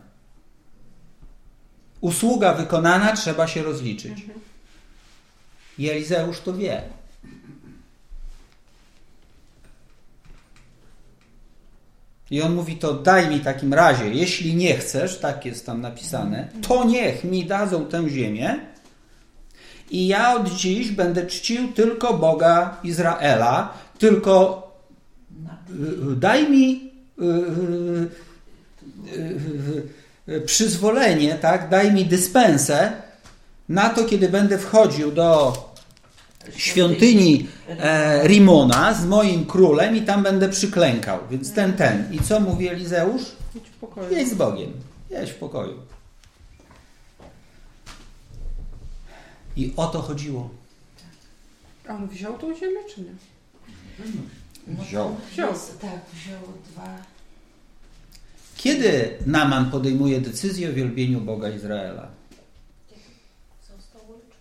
Speaker 1: Usługa wykonana, trzeba się rozliczyć. I Elizeusz to wie. I on mówi, to daj mi w takim razie, jeśli nie chcesz, tak jest tam napisane, to niech mi dadzą tę ziemię i ja od dziś będę czcił tylko Boga Izraela, tylko y, daj mi y, y, y, przyzwolenie, tak? Daj mi dyspensę na to, kiedy będę wchodził do świątyni e, Rimona z moim królem i tam będę przyklękał. Więc ten, ten. I co mówi Elizeusz?
Speaker 2: Idź w pokoju.
Speaker 1: Jedź z Bogiem. Jedź w pokoju. I o to chodziło.
Speaker 2: A on wziął tą ziemię, czy nie?
Speaker 1: Wziął.
Speaker 2: Wziął.
Speaker 4: Tak, wziął dwa.
Speaker 1: Kiedy Naman podejmuje decyzję o wielbieniu Boga Izraela?
Speaker 3: Został uliczony.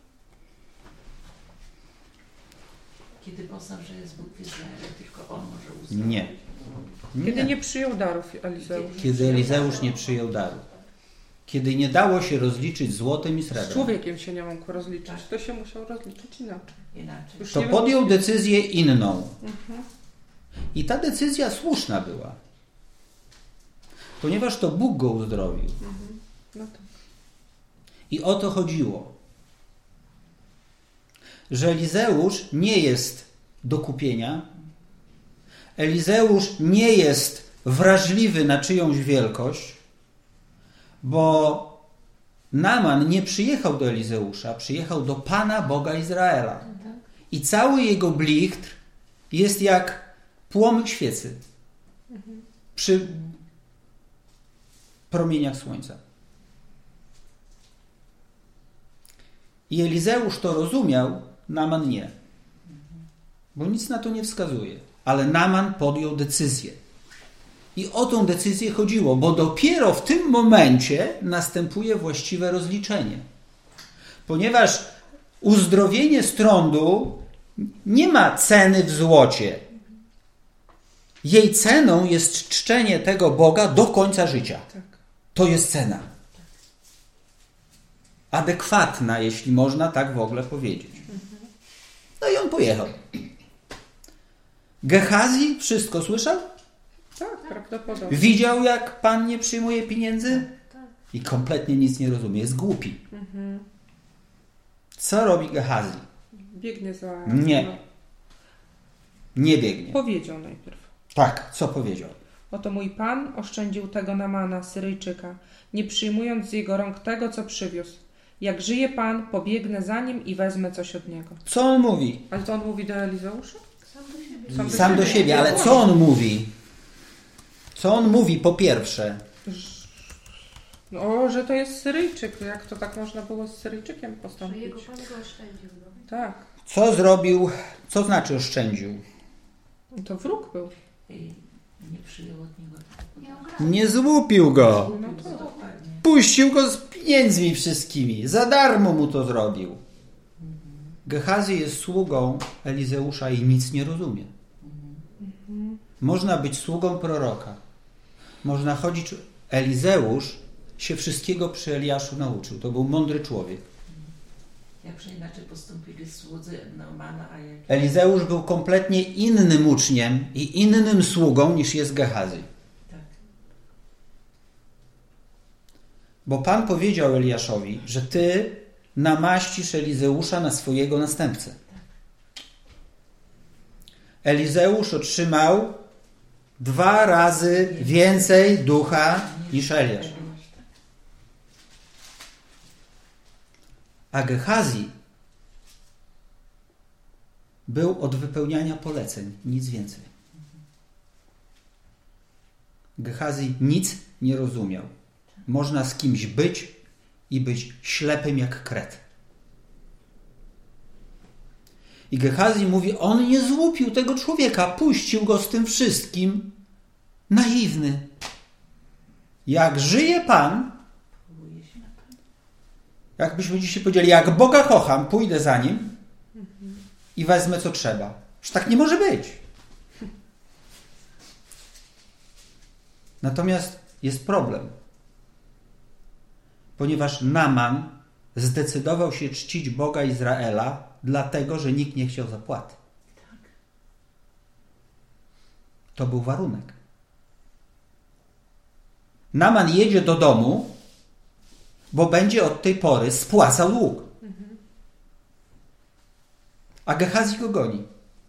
Speaker 4: Kiedy poznał, że jest Bóg w Izraelu, tylko on może uzdrowić.
Speaker 1: Nie.
Speaker 2: Kiedy
Speaker 1: Nie.
Speaker 2: nie przyjął darów Elizeusz.
Speaker 1: Kiedy Elizeusz nie przyjął daru. Kiedy nie dało się rozliczyć złotem i
Speaker 2: Z
Speaker 1: srebrem.
Speaker 2: człowiekiem się nie mógł rozliczyć. To się musiał rozliczyć inaczej.
Speaker 4: Inaczej.
Speaker 2: Już
Speaker 1: To
Speaker 2: nie
Speaker 1: podjął
Speaker 2: było-
Speaker 1: decyzję inną. I ta decyzja słuszna była. Ponieważ to Bóg go uzdrowił.
Speaker 2: No tak.
Speaker 1: I o to chodziło. Że Elizeusz nie jest do kupienia. Elizeusz nie jest wrażliwy na czyjąś wielkość, bo Naman nie przyjechał do Elizeusza, przyjechał do Pana Boga Izraela. I cały jego blichtr jest jak płomyk świecy przy promieniach słońca. I Elizeusz to rozumiał, Naman nie. Bo nic na to nie wskazuje. Ale Naman podjął decyzję. I o tą decyzję chodziło, bo dopiero w tym momencie następuje właściwe rozliczenie. Ponieważ uzdrowienie z trądu nie ma ceny w złocie. Jej ceną jest czczenie tego Boga do końca życia.
Speaker 2: Tak.
Speaker 1: To jest cena. adekwatna, jeśli można tak w ogóle powiedzieć. No i on pojechał. Gehazi wszystko słyszał?
Speaker 2: Tak, prawdopodobnie.
Speaker 1: Widział, jak Pan nie przyjmuje pieniędzy? I kompletnie nic nie rozumie. Jest głupi.
Speaker 2: Mhm.
Speaker 1: Co robi Gehazi?
Speaker 2: Biegnie za...
Speaker 1: Nie.
Speaker 2: No,
Speaker 1: Nie biegnie.
Speaker 2: powiedział najpierw.
Speaker 1: Tak, co powiedział?
Speaker 2: Oto mój pan oszczędził tego Namana, Syryjczyka, nie przyjmując z jego rąk tego, co przywiózł. Jak żyje pan, pobiegnę za nim i wezmę coś od niego.
Speaker 1: Co on mówi?
Speaker 2: Ale to on mówi do Elizeusza?
Speaker 3: Sam do siebie.
Speaker 2: Sam do
Speaker 1: Sam do
Speaker 2: siebie.
Speaker 1: siebie, ale co on mówi? Co on mówi po pierwsze?
Speaker 2: No, że to jest Syryjczyk. Jak to tak można było z Syryjczykiem
Speaker 3: Że
Speaker 2: postąpić?
Speaker 3: jego pan go oszczędził. No.
Speaker 2: Tak.
Speaker 1: Co zrobił? Co znaczy oszczędził?
Speaker 2: To wróg był.
Speaker 4: I nie przyjął od niego.
Speaker 3: Miał grać.
Speaker 1: Nie złupił go.
Speaker 2: No to
Speaker 4: Dokładnie.
Speaker 1: Puścił go z pieniędzmi wszystkimi. Za darmo mu to zrobił. Gehazi jest sługą Elizeusza i nic nie rozumie. Można być sługą proroka. Można chodzić... Elizeusz się wszystkiego przy Eliaszu nauczył. To był mądry człowiek.
Speaker 4: Jakże inaczej postąpili słudzy Naamana, a jak...
Speaker 1: Elizeusz był kompletnie innym uczniem i innym sługą niż jest Gehazi.
Speaker 4: Tak.
Speaker 1: Bo Pan powiedział Eliaszowi, że ty namaścisz Elizeusza na swojego następcę. Elizeusz otrzymał dwa razy więcej ducha niż Eliasz. A Gehazi był od wypełniania poleceń, nic więcej. Gehazi nic nie rozumiał. Można z kimś być i być ślepym jak kret. I Gehazi mówi, on nie złupił tego człowieka, puścił go z tym wszystkim. Naiwny. Jak żyje Pan,
Speaker 4: Powołuje się na Pana.
Speaker 1: jakbyśmy dzisiaj powiedzieli, jak Boga kocham, pójdę za Nim i wezmę co trzeba. Że tak nie może być. Natomiast jest problem. Ponieważ Naaman zdecydował się czcić Boga Izraela, dlatego, że nikt nie chciał zapłaty. To był warunek. Naaman jedzie do domu, bo będzie od tej pory spłacał dług. A Gehazi go goni.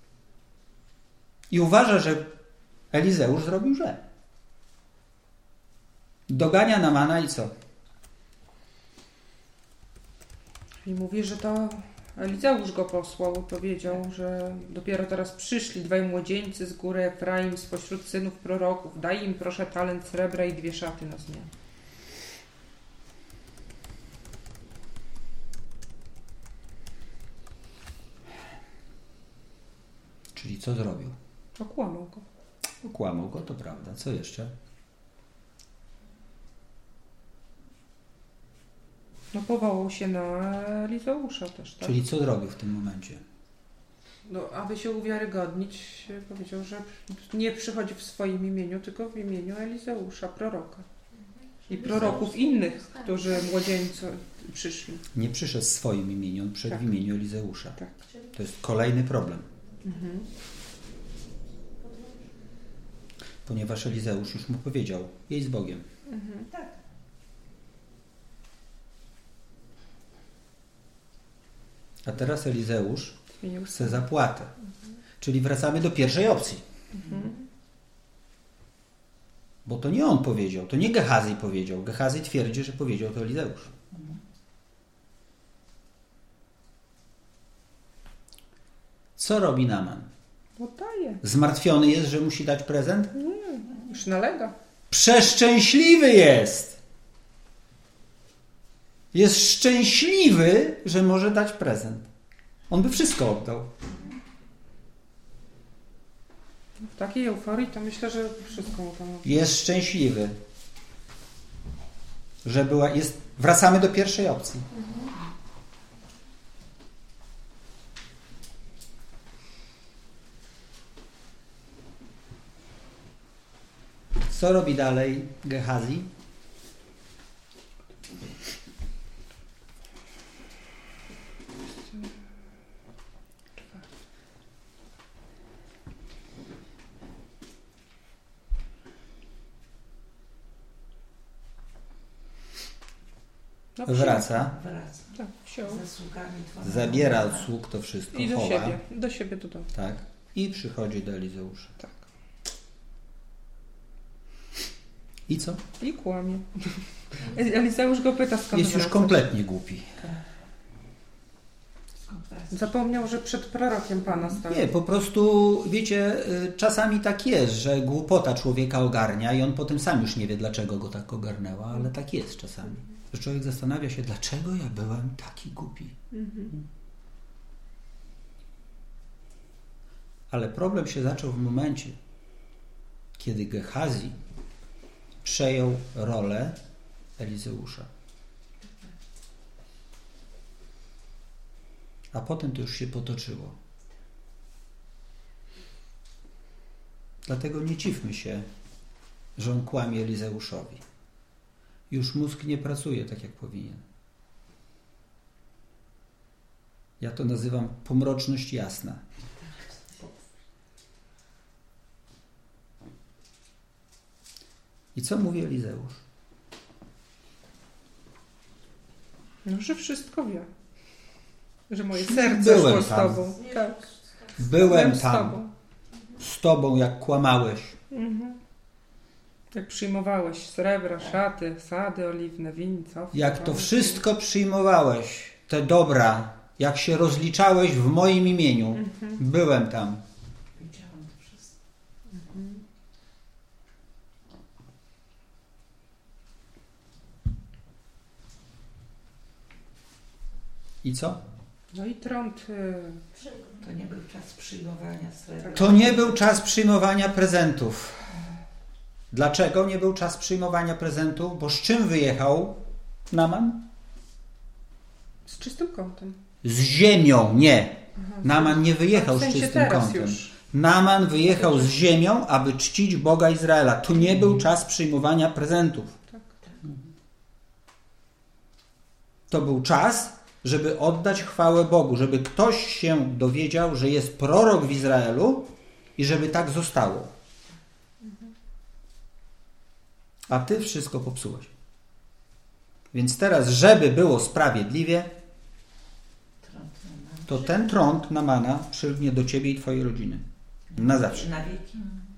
Speaker 1: I uważa, że Elizeusz zrobił źle. Dogania Naamana i co?
Speaker 2: I mówi, że to Elizeusz go posłał i powiedział, że dopiero teraz przyszli dwaj młodzieńcy z góry Efraim spośród synów proroków. Daj im proszę talent srebra i dwie szaty na zmianę.
Speaker 1: Czyli co zrobił?
Speaker 2: Okłamał go.
Speaker 1: Okłamał go, to prawda. Co jeszcze?
Speaker 2: No powołał się na Elizeusza też, tak?
Speaker 1: Czyli co zrobił w tym momencie?
Speaker 2: No, aby się uwiarygodnić, powiedział, że nie przychodzi w swoim imieniu, tylko w imieniu Elizeusza, proroka. I proroków innych, którzy młodzieńcy przyszli.
Speaker 1: Nie przyszedł w swoim imieniu, on przyszedł
Speaker 2: Tak.
Speaker 1: w imieniu Elizeusza.
Speaker 2: Tak.
Speaker 1: To jest kolejny problem.
Speaker 2: Mhm.
Speaker 1: Ponieważ Elizeusz już mu powiedział, jedź z Bogiem.
Speaker 2: Mhm.
Speaker 1: A teraz Elizeusz
Speaker 2: Zmienił
Speaker 1: chce zapłatę. Czyli wracamy do pierwszej opcji.
Speaker 2: Mhm.
Speaker 1: Bo to nie on powiedział, to nie Gehazi powiedział. Gehazi twierdzi, że powiedział to Elizeusz. Co robi Naaman?
Speaker 2: Oddaje.
Speaker 1: Zmartwiony jest, że musi dać prezent?
Speaker 2: Już nalega.
Speaker 1: Przeszczęśliwy jest! Jest szczęśliwy, że może dać prezent. On by wszystko oddał.
Speaker 2: W takiej euforii to myślę, że wszystko mu tam...
Speaker 1: Jest szczęśliwy, że była... Jest... Wracamy do pierwszej opcji. Co robi dalej Gehazi?
Speaker 2: No,
Speaker 1: wraca,
Speaker 4: Wraca.
Speaker 2: Tak, wziął.
Speaker 4: Ze sługami dwoma.
Speaker 1: zabiera od sług to wszystko,
Speaker 2: I do
Speaker 1: chowa,
Speaker 2: siebie, do siebie do domu.
Speaker 1: tak, i przychodzi do Elizeusza.
Speaker 2: Tak.
Speaker 1: I co?
Speaker 2: I kłamie. Eliseusz go pyta, skąd
Speaker 1: Jest już
Speaker 2: wracasz.
Speaker 1: kompletnie głupi.
Speaker 4: Skąd wraca?
Speaker 2: Zapomniał, że przed prorokiem Pana stał.
Speaker 1: Nie, po prostu, wiecie, y, czasami tak jest, że głupota człowieka ogarnia i on potem sam już nie wie, dlaczego go tak ogarnęła, ale tak jest czasami. Że człowiek zastanawia się, dlaczego ja byłem taki głupi.
Speaker 2: Mhm.
Speaker 1: Ale problem się zaczął w momencie, kiedy Gehazi przejął rolę Elizeusza. A potem to już się potoczyło. Dlatego nie dziwmy się, że on kłamie Elizeuszowi. Już mózg nie pracuje tak, jak powinien. Ja to nazywam pomroczność jasna. I co mówi Elizeusz?
Speaker 2: No, że wszystko wie. Że moje serce
Speaker 1: Byłem
Speaker 2: szło z
Speaker 1: tam.
Speaker 2: Tobą. Tak.
Speaker 1: Byłem
Speaker 2: z
Speaker 1: tam
Speaker 2: Tobą.
Speaker 1: z Tobą, jak kłamałeś.
Speaker 2: Mhm. Jak przyjmowałeś srebra, szaty, sady oliwne, winco.
Speaker 1: Jak to wszystko przyjmowałeś, te dobra, jak się rozliczałeś w moim imieniu.
Speaker 2: Mhm.
Speaker 1: Byłem tam.
Speaker 4: Widziałam to wszystko.
Speaker 1: I co?
Speaker 2: No i trąd. y,
Speaker 4: To nie był czas przyjmowania srebra.
Speaker 1: To nie był czas przyjmowania prezentów. Dlaczego nie był czas przyjmowania prezentów? Bo z czym wyjechał Naman?
Speaker 2: Z czystym kątem.
Speaker 1: Z ziemią, nie.
Speaker 2: Aha.
Speaker 1: Naman nie wyjechał
Speaker 2: A w sensie
Speaker 1: z czystym
Speaker 2: teraz
Speaker 1: kątem.
Speaker 2: już.
Speaker 1: Naman wyjechał z ziemią, aby czcić Boga Izraela. To nie był czas przyjmowania prezentów.
Speaker 2: Tak.
Speaker 1: To był czas, żeby oddać chwałę Bogu, żeby ktoś się dowiedział, że jest prorok w Izraelu i żeby tak zostało. A ty wszystko popsułeś. Więc teraz, żeby było sprawiedliwie,
Speaker 4: Trąd na
Speaker 1: to ten trąd Namana przylgnie do ciebie i twojej rodziny. Na zawsze.
Speaker 4: Na wieki.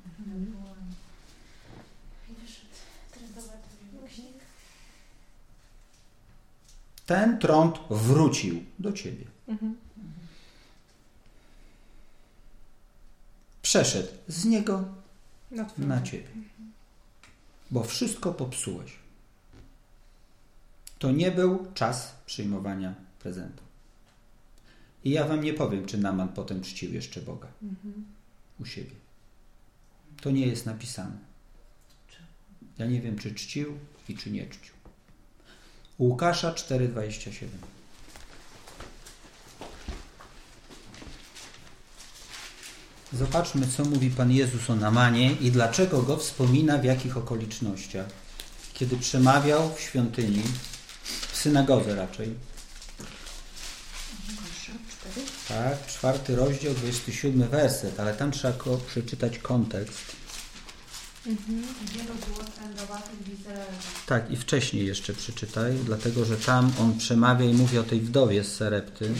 Speaker 3: I wyszedł trendowaty miłośnik.
Speaker 1: Ten trąd wrócił do ciebie.
Speaker 2: Mhm.
Speaker 1: Przeszedł z niego
Speaker 2: Na twój.
Speaker 1: na ciebie. Bo wszystko popsułeś. To nie był czas przyjmowania prezentu. I ja wam nie powiem, czy Naman potem czcił jeszcze Boga
Speaker 2: Mhm.
Speaker 1: u siebie. To nie jest napisane. Ja nie wiem, czy czcił i czy nie czcił. U Łukasza cztery dwadzieścia siedem. Zobaczmy, co mówi Pan Jezus o Namanie i dlaczego go wspomina w jakich okolicznościach. Kiedy przemawiał w świątyni, w synagodze raczej. Tak, czwarty rozdział, dwudziesty siódmy werset, ale tam trzeba ko- przeczytać kontekst.
Speaker 2: Mhm.
Speaker 6: Wielu było trędowatych w Izraelu.
Speaker 1: Tak, i wcześniej jeszcze przeczytaj, dlatego że tam on przemawia i mówi o tej wdowie z Sarepty.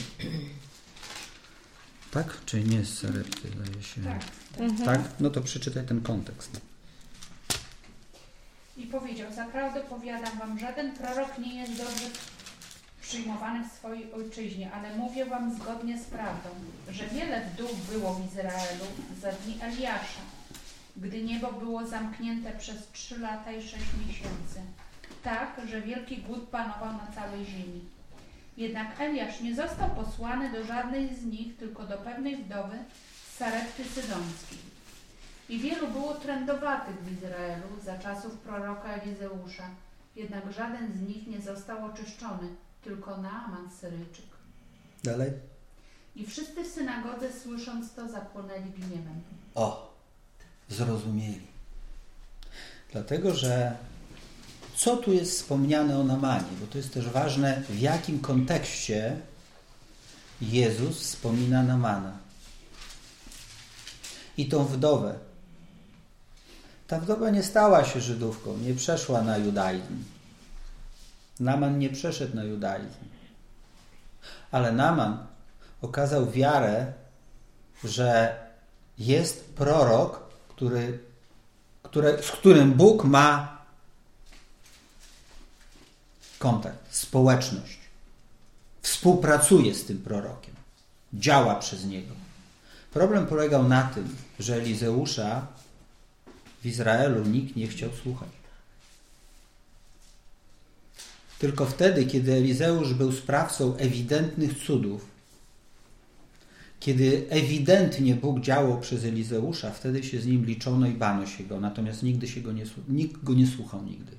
Speaker 1: Tak? Czy nie z Sarepty, zdaje się.
Speaker 6: Tak.
Speaker 2: Mhm.
Speaker 1: Tak? No to przeczytaj ten kontekst.
Speaker 6: I powiedział, zaprawdę powiadam wam, żaden prorok nie jest dobrze przyjmowany w swojej ojczyźnie, ale mówię wam zgodnie z prawdą, że wiele wdów było w Izraelu za dni Eliasza, gdy niebo było zamknięte przez trzy lata i sześć miesięcy, tak, że wielki głód panował na całej ziemi. Jednak Eliasz nie został posłany do żadnej z nich, tylko do pewnej wdowy z Sarepty Sydońskiej. I wielu było trędowatych w Izraelu za czasów proroka Elizeusza, jednak żaden z nich nie został oczyszczony, tylko Naaman Syryjczyk.
Speaker 1: Dalej.
Speaker 6: I wszyscy w synagodze, słysząc to, zapłonęli gniewem.
Speaker 1: O, zrozumieli. Dlatego, że co tu jest wspomniane o Namanie? Bo to jest też ważne, w jakim kontekście Jezus wspomina Namana. I tą wdowę. Ta wdowa nie stała się Żydówką, nie przeszła na judaizm. Naman nie przeszedł na judaizm. Ale Naman okazał wiarę, że jest prorok, który, który, z którym Bóg ma kontakt, społeczność. Współpracuje z tym prorokiem. Działa przez niego. Problem polegał na tym, że Elizeusza w Izraelu nikt nie chciał słuchać. Tylko wtedy, kiedy Elizeusz był sprawcą ewidentnych cudów, kiedy ewidentnie Bóg działał przez Elizeusza, wtedy się z nim liczono i bano się go, natomiast nigdy się go nie, nikt go nie słuchał nigdy.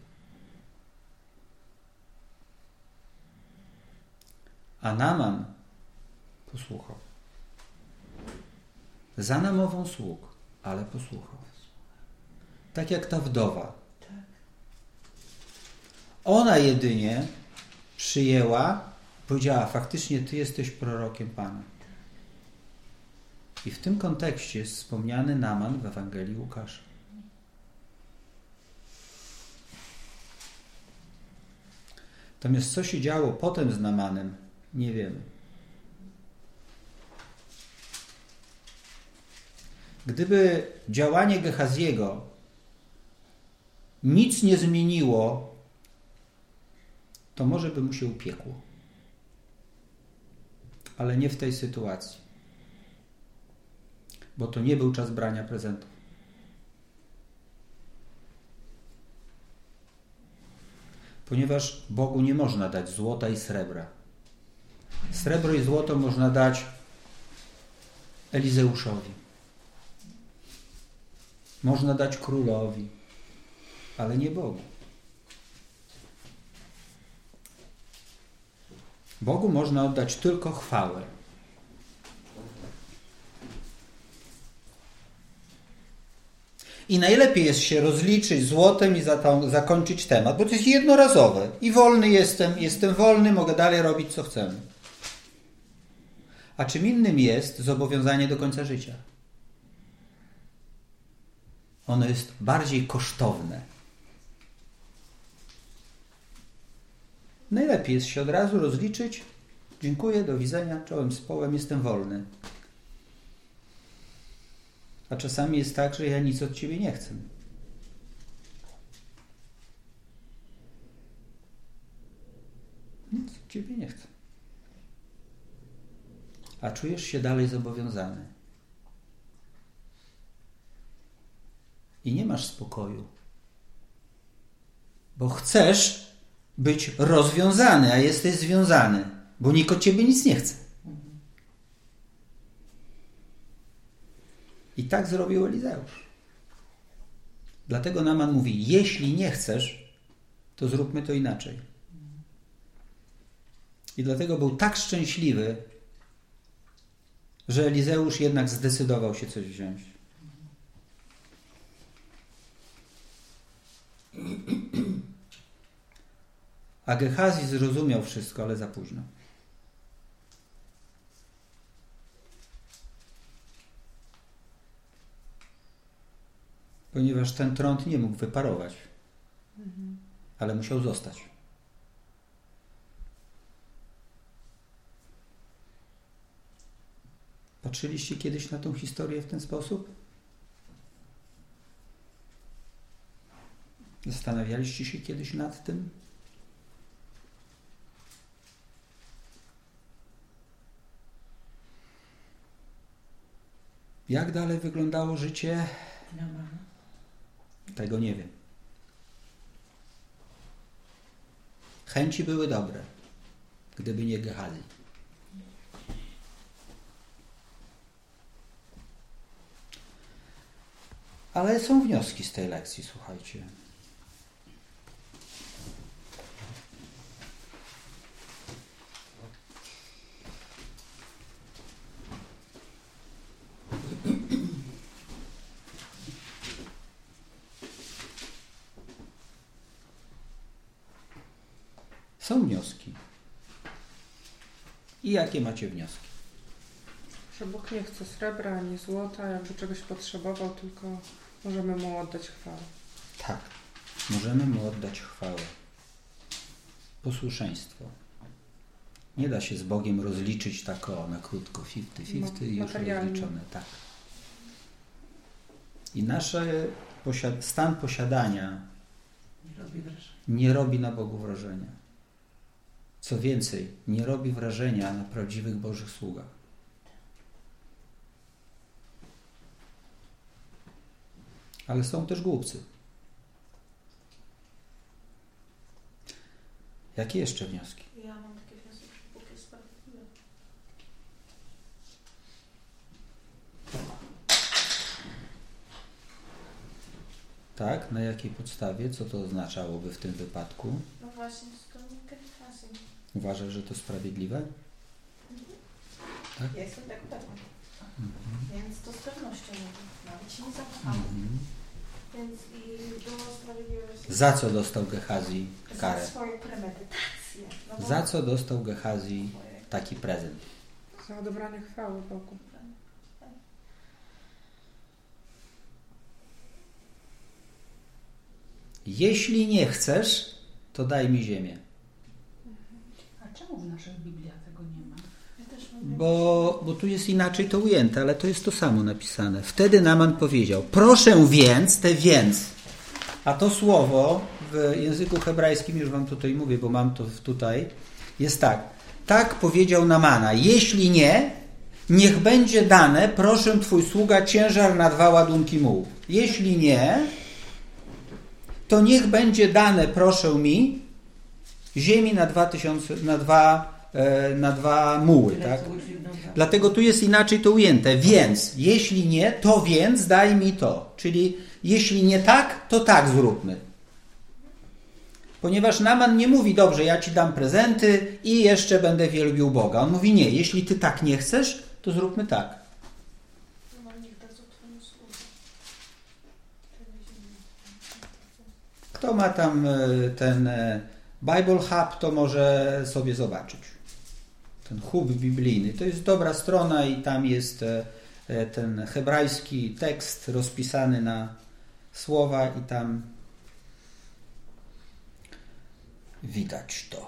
Speaker 1: A Naman posłuchał. Za namową sług, ale posłuchał. Tak jak ta wdowa. Ona jedynie przyjęła, powiedziała, faktycznie Ty jesteś prorokiem Pana. I w tym kontekście jest wspomniany Naman w Ewangelii Łukasza. Natomiast co się działo potem z Namanem, nie wiemy. Gdyby działanie Gehaziego nic nie zmieniło, to może by mu się upiekło. Ale nie w tej sytuacji. Bo to nie był czas brania prezentów. Ponieważ Bogu nie można dać złota i srebra. Srebro i złoto można dać Elizeuszowi. Można dać królowi, ale nie Bogu. Bogu można oddać tylko chwałę. I najlepiej jest się rozliczyć złotem i zakończyć temat, bo to jest jednorazowe. I wolny jestem, jestem wolny, mogę dalej robić co chcę. A czym innym jest zobowiązanie do końca życia. Ono jest bardziej kosztowne. Najlepiej jest się od razu rozliczyć. Dziękuję, do widzenia, czołem z połem, jestem wolny. A czasami jest tak, że ja nic od Ciebie nie chcę. Nic od Ciebie nie chcę. A czujesz się dalej zobowiązany. I nie masz spokoju. Bo chcesz być rozwiązany, a jesteś związany. Bo nikt od Ciebie nic nie chce. I tak zrobił Elizeusz. Dlatego Naman mówi, jeśli nie chcesz, to zróbmy to inaczej. I dlatego był tak szczęśliwy, że Elizeusz jednak zdecydował się coś wziąć. A Gehazi zrozumiał wszystko, ale za późno. Ponieważ ten trąd nie mógł wyparować, mhm. ale musiał zostać. Patrzyliście kiedyś na tą historię w ten sposób? Zastanawialiście się kiedyś nad tym? Jak dalej wyglądało życie? Tego nie wiem. Chęci były dobre, gdyby nie Gehazi. Ale są wnioski z tej lekcji, słuchajcie. Są wnioski. I jakie macie wnioski?
Speaker 2: Że Bóg nie chce srebra ani złota, jakby czegoś potrzebował, tylko możemy Mu oddać chwałę.
Speaker 1: Tak, możemy Mu oddać chwałę. posłuszeństwo. Nie da się z Bogiem rozliczyć tak o, na krótko, fifty fifty i już rozliczone. Tak. I nasz posiad- stan posiadania
Speaker 4: Nie robi wrażenia.
Speaker 1: nie robi na Bogu wrażenia. Co więcej, nie robi wrażenia na prawdziwych Bożych sługach. Ale są też głupcy. Jakie jeszcze wnioski?
Speaker 5: Ja mam takie wnioski, że Bóg jest sprawiedliwy.
Speaker 1: Tak? Na jakiej podstawie? Co to oznaczałoby w tym wypadku?
Speaker 5: No właśnie, z tą inteligentacją.
Speaker 1: Uważasz, że to sprawiedliwe? Tak?
Speaker 5: Ja jestem tak pewna.
Speaker 1: Mhm.
Speaker 5: Więc to z pewnością mówię. Nawet się nie zakochałam.
Speaker 1: Mhm.
Speaker 5: Więc i było sprawiedliwe.
Speaker 1: Za co dostał Gehazi karę?
Speaker 5: Za swoją premedytację. No bo...
Speaker 1: Za co dostał Gehazi taki prezent?
Speaker 2: Za odebranie chwały Bogu.
Speaker 1: Jeśli nie chcesz, to daj mi ziemię.
Speaker 4: A czemu w naszych Bibliach tego nie ma?
Speaker 5: Ja też mówię.
Speaker 1: Bo, bo tu jest inaczej to ujęte, ale to jest to samo napisane. Wtedy Naman powiedział, proszę więc, te więc. A to słowo w języku hebrajskim, już wam tutaj mówię, bo mam to tutaj, jest tak. Tak powiedział Namana, jeśli nie, niech będzie dane, proszę twój sługa ciężar na dwa ładunki mułów. Jeśli nie, to niech będzie dane, proszę mi, ziemi na dwa tysiące, na dwa, e, na dwa muły, tak? Dlatego tu jest inaczej to ujęte. Więc, jeśli nie, to więc daj mi to. Czyli jeśli nie tak, to tak zróbmy. Ponieważ Naman nie mówi, dobrze, ja ci dam prezenty i jeszcze będę wielbił Boga. On mówi, nie, jeśli ty tak nie chcesz, to zróbmy tak.
Speaker 5: No niech dadzą twojemu słudze.
Speaker 1: Kto ma tam ten Bible Hub, to może sobie zobaczyć. Ten hub biblijny. To jest dobra strona i tam jest ten hebrajski tekst rozpisany na słowa i tam widać to.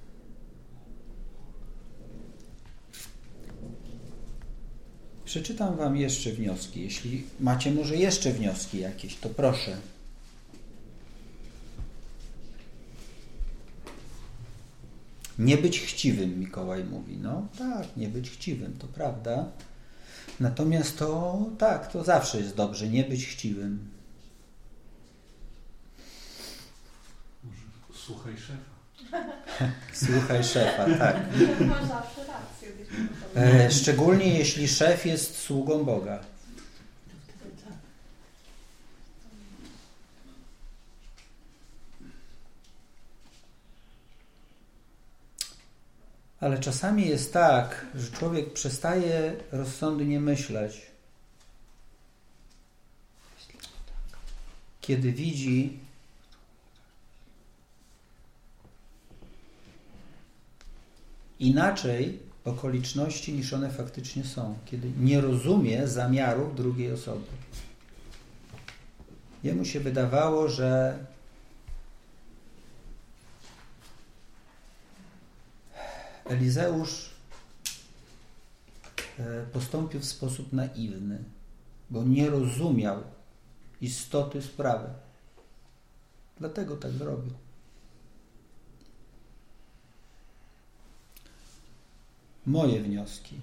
Speaker 1: Przeczytam wam jeszcze wnioski. Jeśli macie może jeszcze wnioski jakieś, to proszę. Nie być chciwym, Mikołaj mówi. No tak, nie być chciwym, to prawda. Natomiast to tak, to zawsze jest dobrze, nie być chciwym.
Speaker 7: Może słuchaj szefa.
Speaker 1: Słuchaj szefa, tak.
Speaker 5: Masz zawsze rację.
Speaker 1: E, szczególnie jeśli szef jest sługą Boga.
Speaker 4: Wtedy tak.
Speaker 1: Ale czasami jest tak, że człowiek przestaje rozsądnie myśleć, kiedy widzi inaczej okoliczności niż one faktycznie są, kiedy nie rozumie zamiarów drugiej osoby. Jemu się wydawało, że Elizeusz postąpił w sposób naiwny, bo nie rozumiał istoty sprawy. Dlatego tak zrobił. Moje wnioski.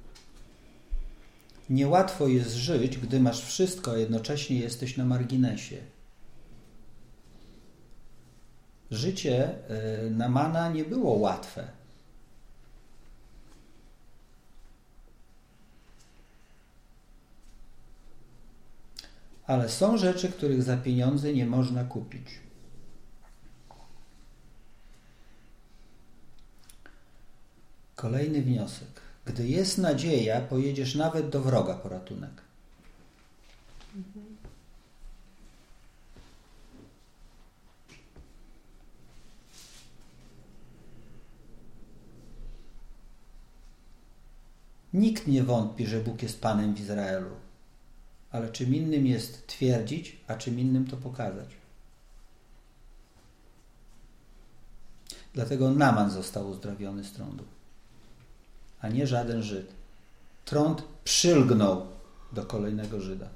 Speaker 1: Niełatwo jest żyć, gdy masz wszystko, a jednocześnie jesteś na marginesie. Życie Namana nie było łatwe. Ale są rzeczy, których za pieniądze nie można kupić. Kolejny wniosek. Gdy jest nadzieja, pojedziesz nawet do wroga po ratunek. Mhm. Nikt nie wątpi, że Bóg jest Panem w Izraelu. Ale czym innym jest twierdzić, a czym innym to pokazać. Dlatego Naman został uzdrowiony z trądu, a nie żaden Żyd. Trąd przylgnął do kolejnego Żyda.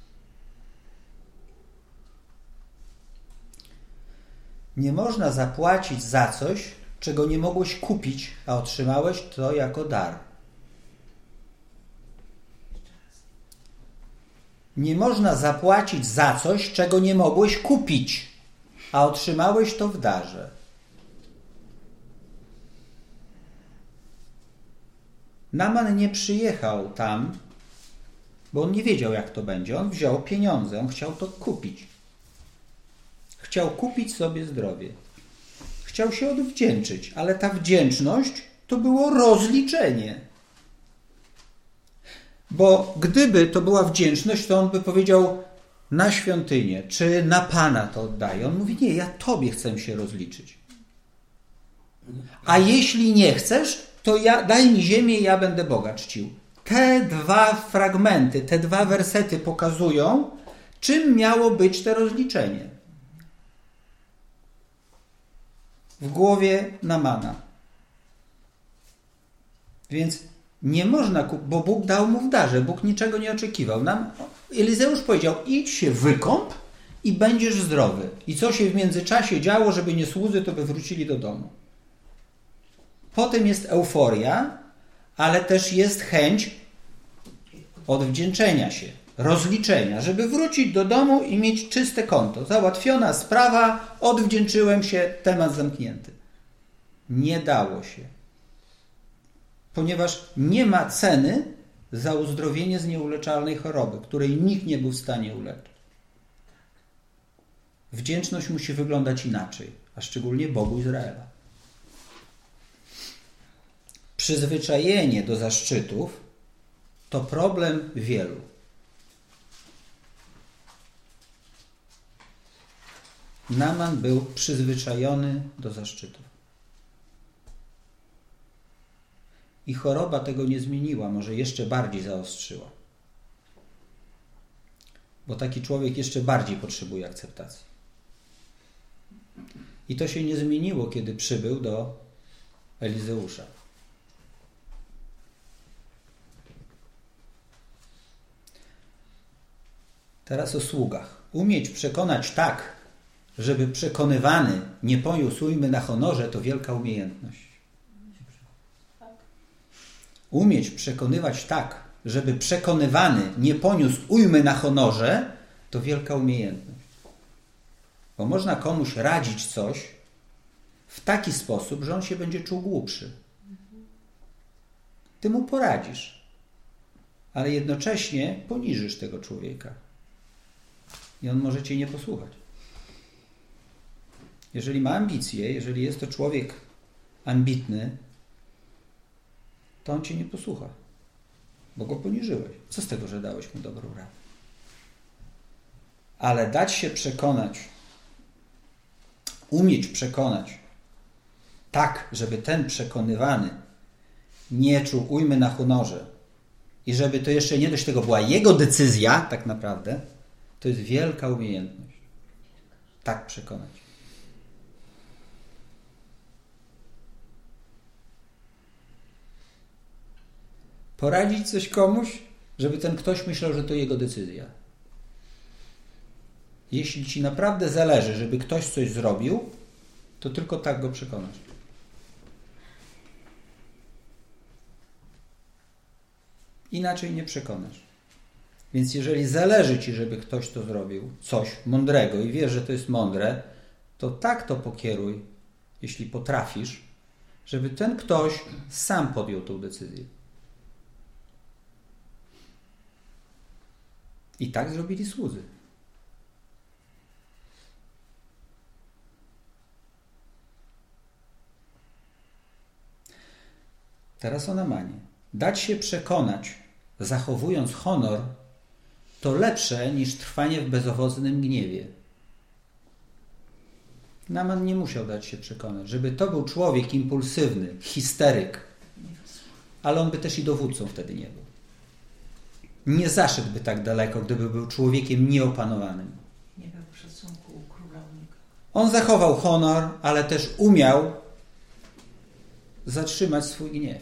Speaker 1: Nie można zapłacić za coś, czego nie mogłeś kupić, a otrzymałeś to jako dar. Nie można zapłacić za coś, czego nie mogłeś kupić, a otrzymałeś to w darze. Naman nie przyjechał tam, bo on nie wiedział, jak to będzie. On wziął pieniądze, on chciał to kupić. Chciał kupić sobie zdrowie. Chciał się odwdzięczyć, ale ta wdzięczność to było rozliczenie. Bo gdyby to była wdzięczność, to on by powiedział na świątynię, czy na Pana to oddaję. On mówi, nie, ja Tobie chcę się rozliczyć. A jeśli nie chcesz, to ja, daj mi ziemię i ja będę Boga czcił. Te dwa fragmenty, te dwa wersety pokazują, czym miało być to rozliczenie. W głowie Namana. Więc nie można, bo Bóg dał mu w darze. Bóg niczego nie oczekiwał. Nam, Elizeusz powiedział, idź się wykąp i będziesz zdrowy. I co się w międzyczasie działo, żeby nie słudzy, to by wrócili do domu. Potem jest euforia, ale też jest chęć odwdzięczenia się, rozliczenia, żeby wrócić do domu i mieć czyste konto. Załatwiona sprawa, odwdzięczyłem się, temat zamknięty. Nie dało się. Ponieważ nie ma ceny za uzdrowienie z nieuleczalnej choroby, której nikt nie był w stanie uleczyć. Wdzięczność musi wyglądać inaczej, a szczególnie Bogu Izraela. Przyzwyczajenie do zaszczytów to problem wielu. Naman był przyzwyczajony do zaszczytów. I choroba tego nie zmieniła, może jeszcze bardziej zaostrzyła. Bo taki człowiek jeszcze bardziej potrzebuje akceptacji. I to się nie zmieniło, kiedy przybył do Elizeusza. Teraz o sługach. Umieć przekonać tak, żeby przekonywany nie poniósł ujmy na honorze, to wielka umiejętność. Umieć przekonywać tak, żeby przekonywany nie poniósł ujmy na honorze, to wielka umiejętność. Bo można komuś radzić coś w taki sposób, że on się będzie czuł głupszy. Ty mu poradzisz, ale jednocześnie poniżysz tego człowieka. I on może cię nie posłuchać. Jeżeli ma ambicje, jeżeli jest to człowiek ambitny, to on cię nie posłucha, bo go poniżyłeś. Co z tego, że dałeś mu dobrą radę? Ale dać się przekonać, umieć przekonać tak, żeby ten przekonywany nie czuł ujmy na honorze i żeby to jeszcze nie dość tego była jego decyzja, tak naprawdę, to jest wielka umiejętność. Tak przekonać. Poradzić coś komuś, żeby ten ktoś myślał, że to jego decyzja. Jeśli ci naprawdę zależy, żeby ktoś coś zrobił, to tylko tak go przekonasz. Inaczej nie przekonasz. Więc jeżeli zależy ci, żeby ktoś to zrobił, coś mądrego i wiesz, że to jest mądre, to tak to pokieruj, jeśli potrafisz, żeby ten ktoś sam podjął tą decyzję. I tak zrobili słudzy. Teraz o Namanie. Dać się przekonać, zachowując honor, to lepsze niż trwanie w bezowocnym gniewie. Naman nie musiał dać się przekonać, żeby to był człowiek impulsywny, histeryk, ale on by też i dowódcą wtedy nie był. Nie zaszedłby tak daleko, gdyby był człowiekiem nieopanowanym.
Speaker 4: Nie miał szacunku u króla.
Speaker 1: On zachował honor, ale też umiał zatrzymać swój gniew.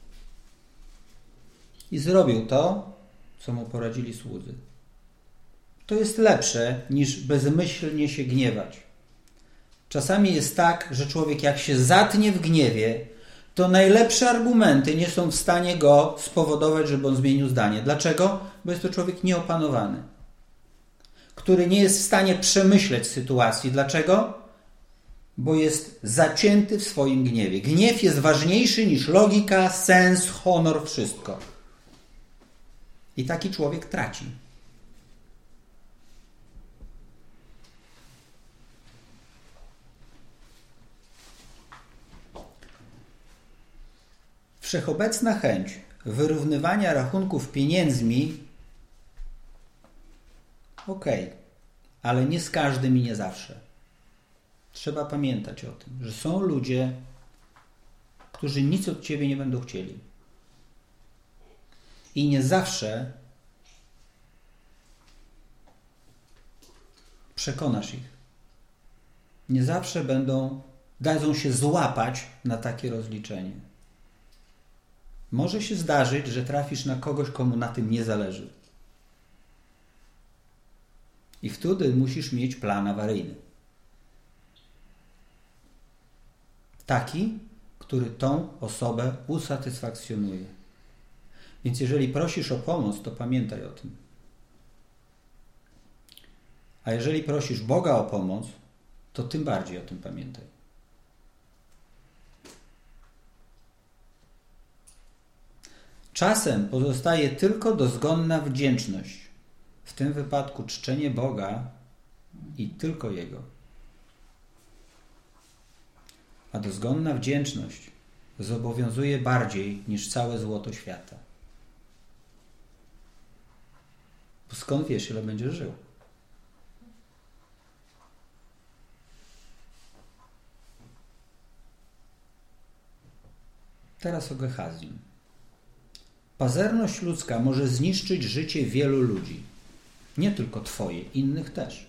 Speaker 1: I zrobił to, co mu poradzili słudzy. To jest lepsze, niż bezmyślnie się gniewać. Czasami jest tak, że człowiek jak się zatnie w gniewie, to najlepsze argumenty nie są w stanie go spowodować, żeby on zmienił zdanie. Dlaczego? Bo jest to człowiek nieopanowany, który nie jest w stanie przemyśleć sytuacji. Dlaczego? Bo jest zacięty w swoim gniewie. Gniew jest ważniejszy niż logika, sens, honor, wszystko. I taki człowiek traci. Wszechobecna chęć wyrównywania rachunków pieniędzmi okej, okay, ale nie z każdym i nie zawsze. Trzeba pamiętać o tym, że są ludzie, którzy nic od ciebie nie będą chcieli. I nie zawsze przekonasz ich. Nie zawsze będą, dadzą się złapać na takie rozliczenie. Może się zdarzyć, że trafisz na kogoś, komu na tym nie zależy. I wtedy musisz mieć plan awaryjny. Taki, który tą osobę usatysfakcjonuje. Więc jeżeli prosisz o pomoc, to pamiętaj o tym. A jeżeli prosisz Boga o pomoc, to tym bardziej o tym pamiętaj. Czasem pozostaje tylko dozgonna wdzięczność. W tym wypadku czczenie Boga i tylko Jego. A dozgonna wdzięczność zobowiązuje bardziej niż całe złoto świata. Bo skąd wiesz, ile będziesz żył? Teraz o Gehazim. Pazerność ludzka może zniszczyć życie wielu ludzi. Nie tylko twoje, innych też.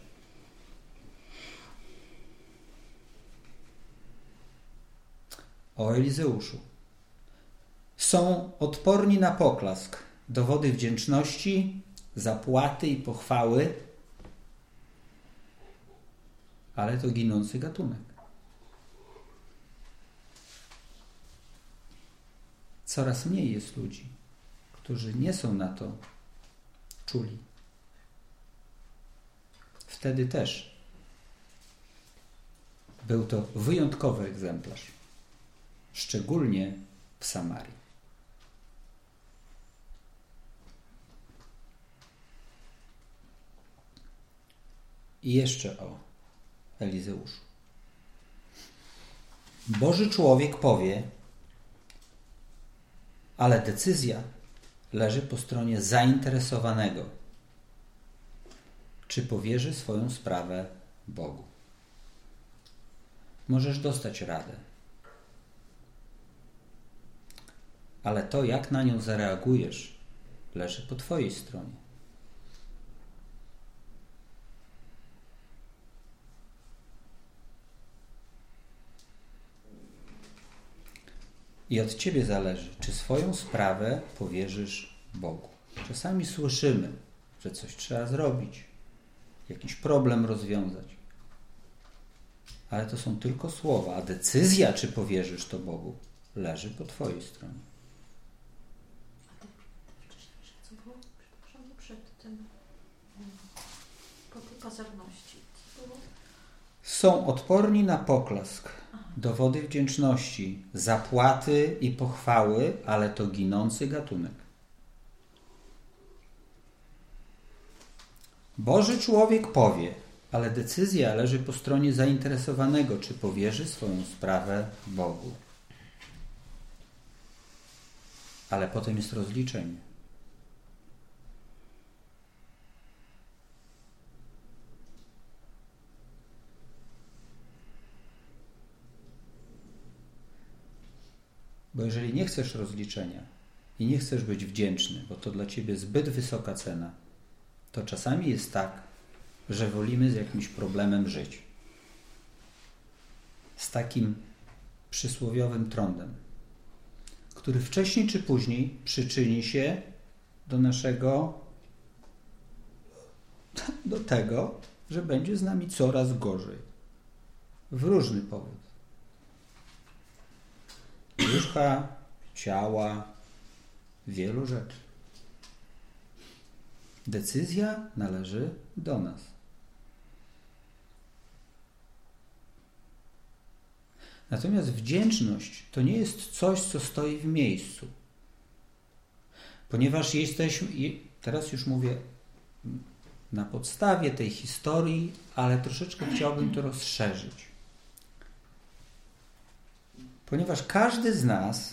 Speaker 1: O Elizeuszu. Są odporni na poklask, dowody wdzięczności, zapłaty i pochwały, ale to ginący gatunek. Coraz mniej jest ludzi, którzy nie są na to czuli. Wtedy też był to wyjątkowy egzemplarz, szczególnie w Samarii. I jeszcze o Elizeuszu. Boży człowiek powie, ale decyzja leży po stronie zainteresowanego, czy powierzy swoją sprawę Bogu. Możesz dostać radę, ale to, jak na nią zareagujesz, leży po twojej stronie. I od ciebie zależy, czy swoją sprawę powierzysz Bogu. Czasami słyszymy, że coś trzeba zrobić, jakiś problem rozwiązać. Ale to są tylko słowa, a decyzja, czy powierzysz to Bogu, leży po twojej stronie.
Speaker 3: A te wcześniejsze, co było? Przepraszam, nie przed tym, po tej pazerności. Co było?
Speaker 1: Są odporni na poklask, dowody wdzięczności, zapłaty i pochwały, ale to ginący gatunek. Boży człowiek powie, ale decyzja leży po stronie zainteresowanego, czy powierzy swoją sprawę Bogu. Ale potem jest rozliczenie. Bo jeżeli nie chcesz rozliczenia i nie chcesz być wdzięczny, bo to dla ciebie zbyt wysoka cena, to czasami jest tak, że wolimy z jakimś problemem żyć. Z takim przysłowiowym trądem. który wcześniej czy później przyczyni się do naszego, do tego, że będzie z nami coraz gorzej. W różny powód. Ducha, ciała, wielu rzeczy. Decyzja należy do nas. Natomiast wdzięczność to nie jest coś, co stoi w miejscu. Ponieważ jesteśmy, teraz już mówię na podstawie tej historii, ale troszeczkę chciałbym to rozszerzyć. Ponieważ każdy z nas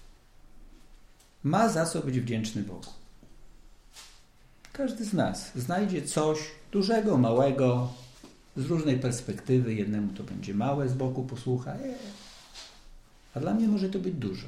Speaker 1: ma za co być wdzięczny Bogu. Każdy z nas znajdzie coś dużego, małego, z różnej perspektywy. Jednemu to będzie małe, z boku posłucha, a dla mnie może to być duże.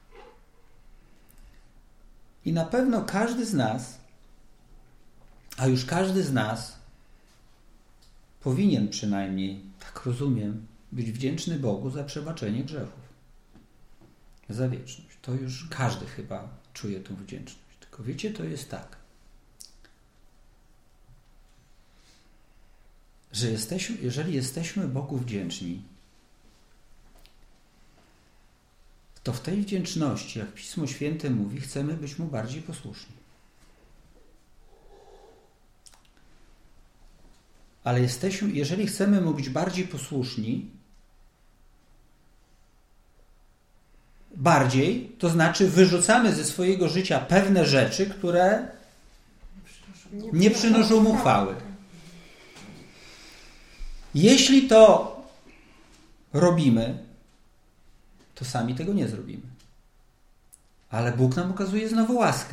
Speaker 1: I na pewno każdy z nas, a już każdy z nas powinien przynajmniej, tak rozumiem, być wdzięczny Bogu za przebaczenie grzechów, za wieczność. To już każdy chyba czuje tą wdzięczność. Tylko wiecie, to jest tak, że jesteśmy, jeżeli jesteśmy Bogu wdzięczni, to w tej wdzięczności, jak Pismo Święte mówi, chcemy być Mu bardziej posłuszni. Ale jesteśmy, jeżeli chcemy Mu być bardziej posłuszni, bardziej, to znaczy wyrzucamy ze swojego życia pewne rzeczy, które nie przynoszą Mu chwały. Jeśli to robimy, to sami tego nie zrobimy. Ale Bóg nam okazuje znowu łaskę.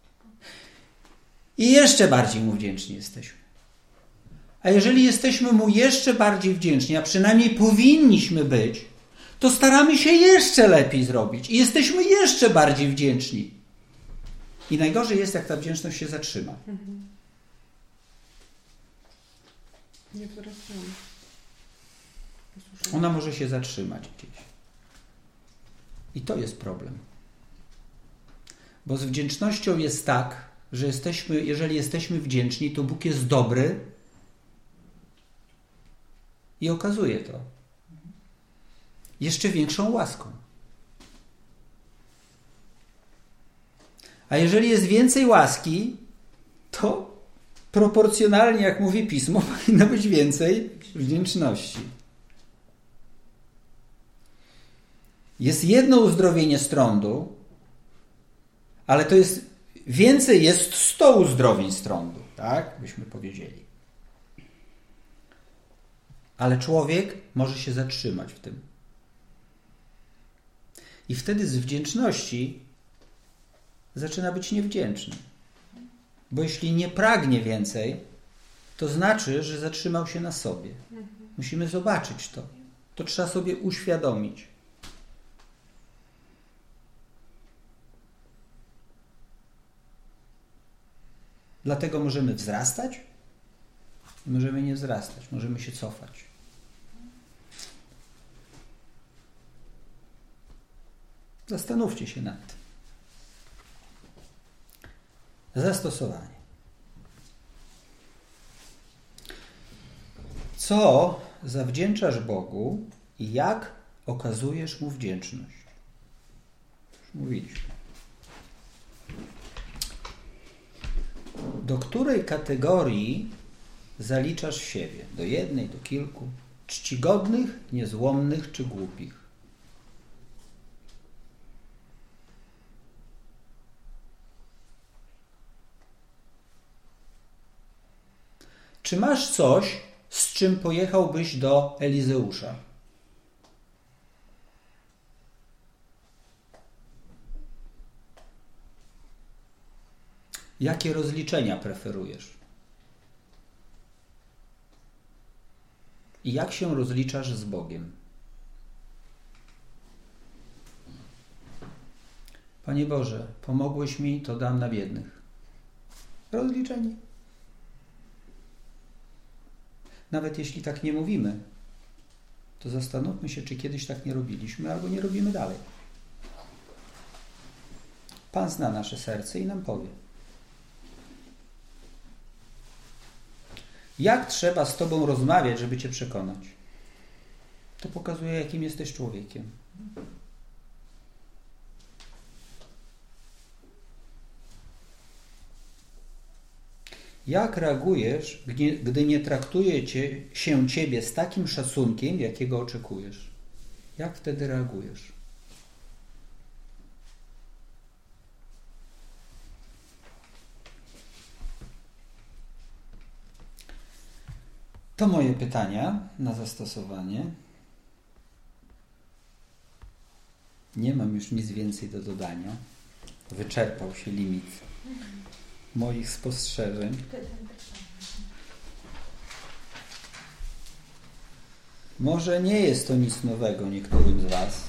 Speaker 1: I jeszcze bardziej Mu wdzięczni jesteśmy. A jeżeli jesteśmy Mu jeszcze bardziej wdzięczni, a przynajmniej powinniśmy być, to staramy się jeszcze lepiej zrobić i jesteśmy jeszcze bardziej wdzięczni. I najgorzej jest, jak ta wdzięczność się zatrzyma.
Speaker 2: Mhm. Nie wzrastamy.
Speaker 1: Ona może się zatrzymać gdzieś. I to jest problem. Bo z wdzięcznością jest tak, że jesteśmy, jeżeli jesteśmy wdzięczni, to Bóg jest dobry i okazuje to jeszcze większą łaską. A jeżeli jest więcej łaski, to proporcjonalnie, jak mówi Pismo, powinno być więcej wdzięczności. Jest jedno uzdrowienie z trądu, ale to jest więcej jest sto uzdrowień z trądu, tak? Byśmy powiedzieli. Ale człowiek może się zatrzymać w tym. I wtedy z wdzięczności zaczyna być niewdzięczny. Bo jeśli nie pragnie więcej, to znaczy, że zatrzymał się na sobie. Musimy zobaczyć to. To trzeba sobie uświadomić. Dlatego możemy wzrastać i możemy nie wzrastać. Możemy się cofać. Zastanówcie się nad tym. Zastosowanie. Co zawdzięczasz Bogu i jak okazujesz Mu wdzięczność? Już mówiliśmy. Do której kategorii zaliczasz siebie? Do jednej, do kilku? Czcigodnych, niezłomnych czy głupich? Czy masz coś, z czym pojechałbyś do Elizeusza? Jakie rozliczenia preferujesz? I jak się rozliczasz z Bogiem? Panie Boże, pomogłeś mi, to dam na biednych. Rozliczenie. Nawet jeśli tak nie mówimy, to zastanówmy się, czy kiedyś tak nie robiliśmy, albo nie robimy dalej. Pan zna nasze serce i nam powie. Jak trzeba z Tobą rozmawiać, żeby Cię przekonać? To pokazuje, jakim jesteś człowiekiem. Jak reagujesz, gdy nie traktuje cię, się Ciebie z takim szacunkiem, jakiego oczekujesz? Jak wtedy reagujesz? To moje pytania na zastosowanie. Nie mam już nic więcej do dodania. Wyczerpał się limit moich spostrzeżeń. Może nie jest to nic nowego niektórym z Was.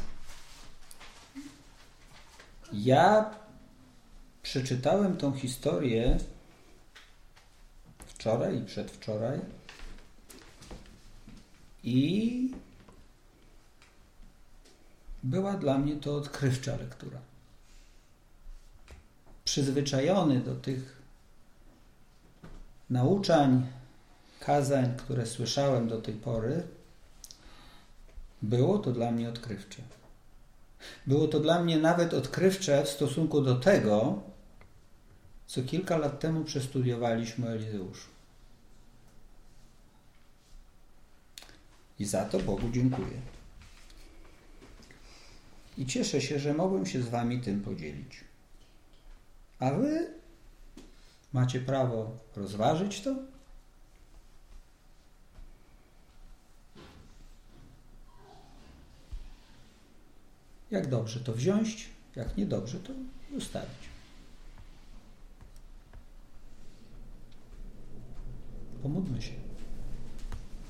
Speaker 1: Ja przeczytałem tą historię wczoraj i przedwczoraj i była dla mnie to odkrywcza lektura. Przyzwyczajony do tych nauczań, kazań, które słyszałem do tej pory, było to dla mnie odkrywcze. Było to dla mnie nawet odkrywcze w stosunku do tego, co kilka lat temu przestudiowaliśmy o Elizeuszu. I za to Bogu dziękuję. I cieszę się, że mogłem się z Wami tym podzielić. A Wy macie prawo rozważyć to? Jak dobrze to wziąć, jak niedobrze to zostawić. Pomódlmy się.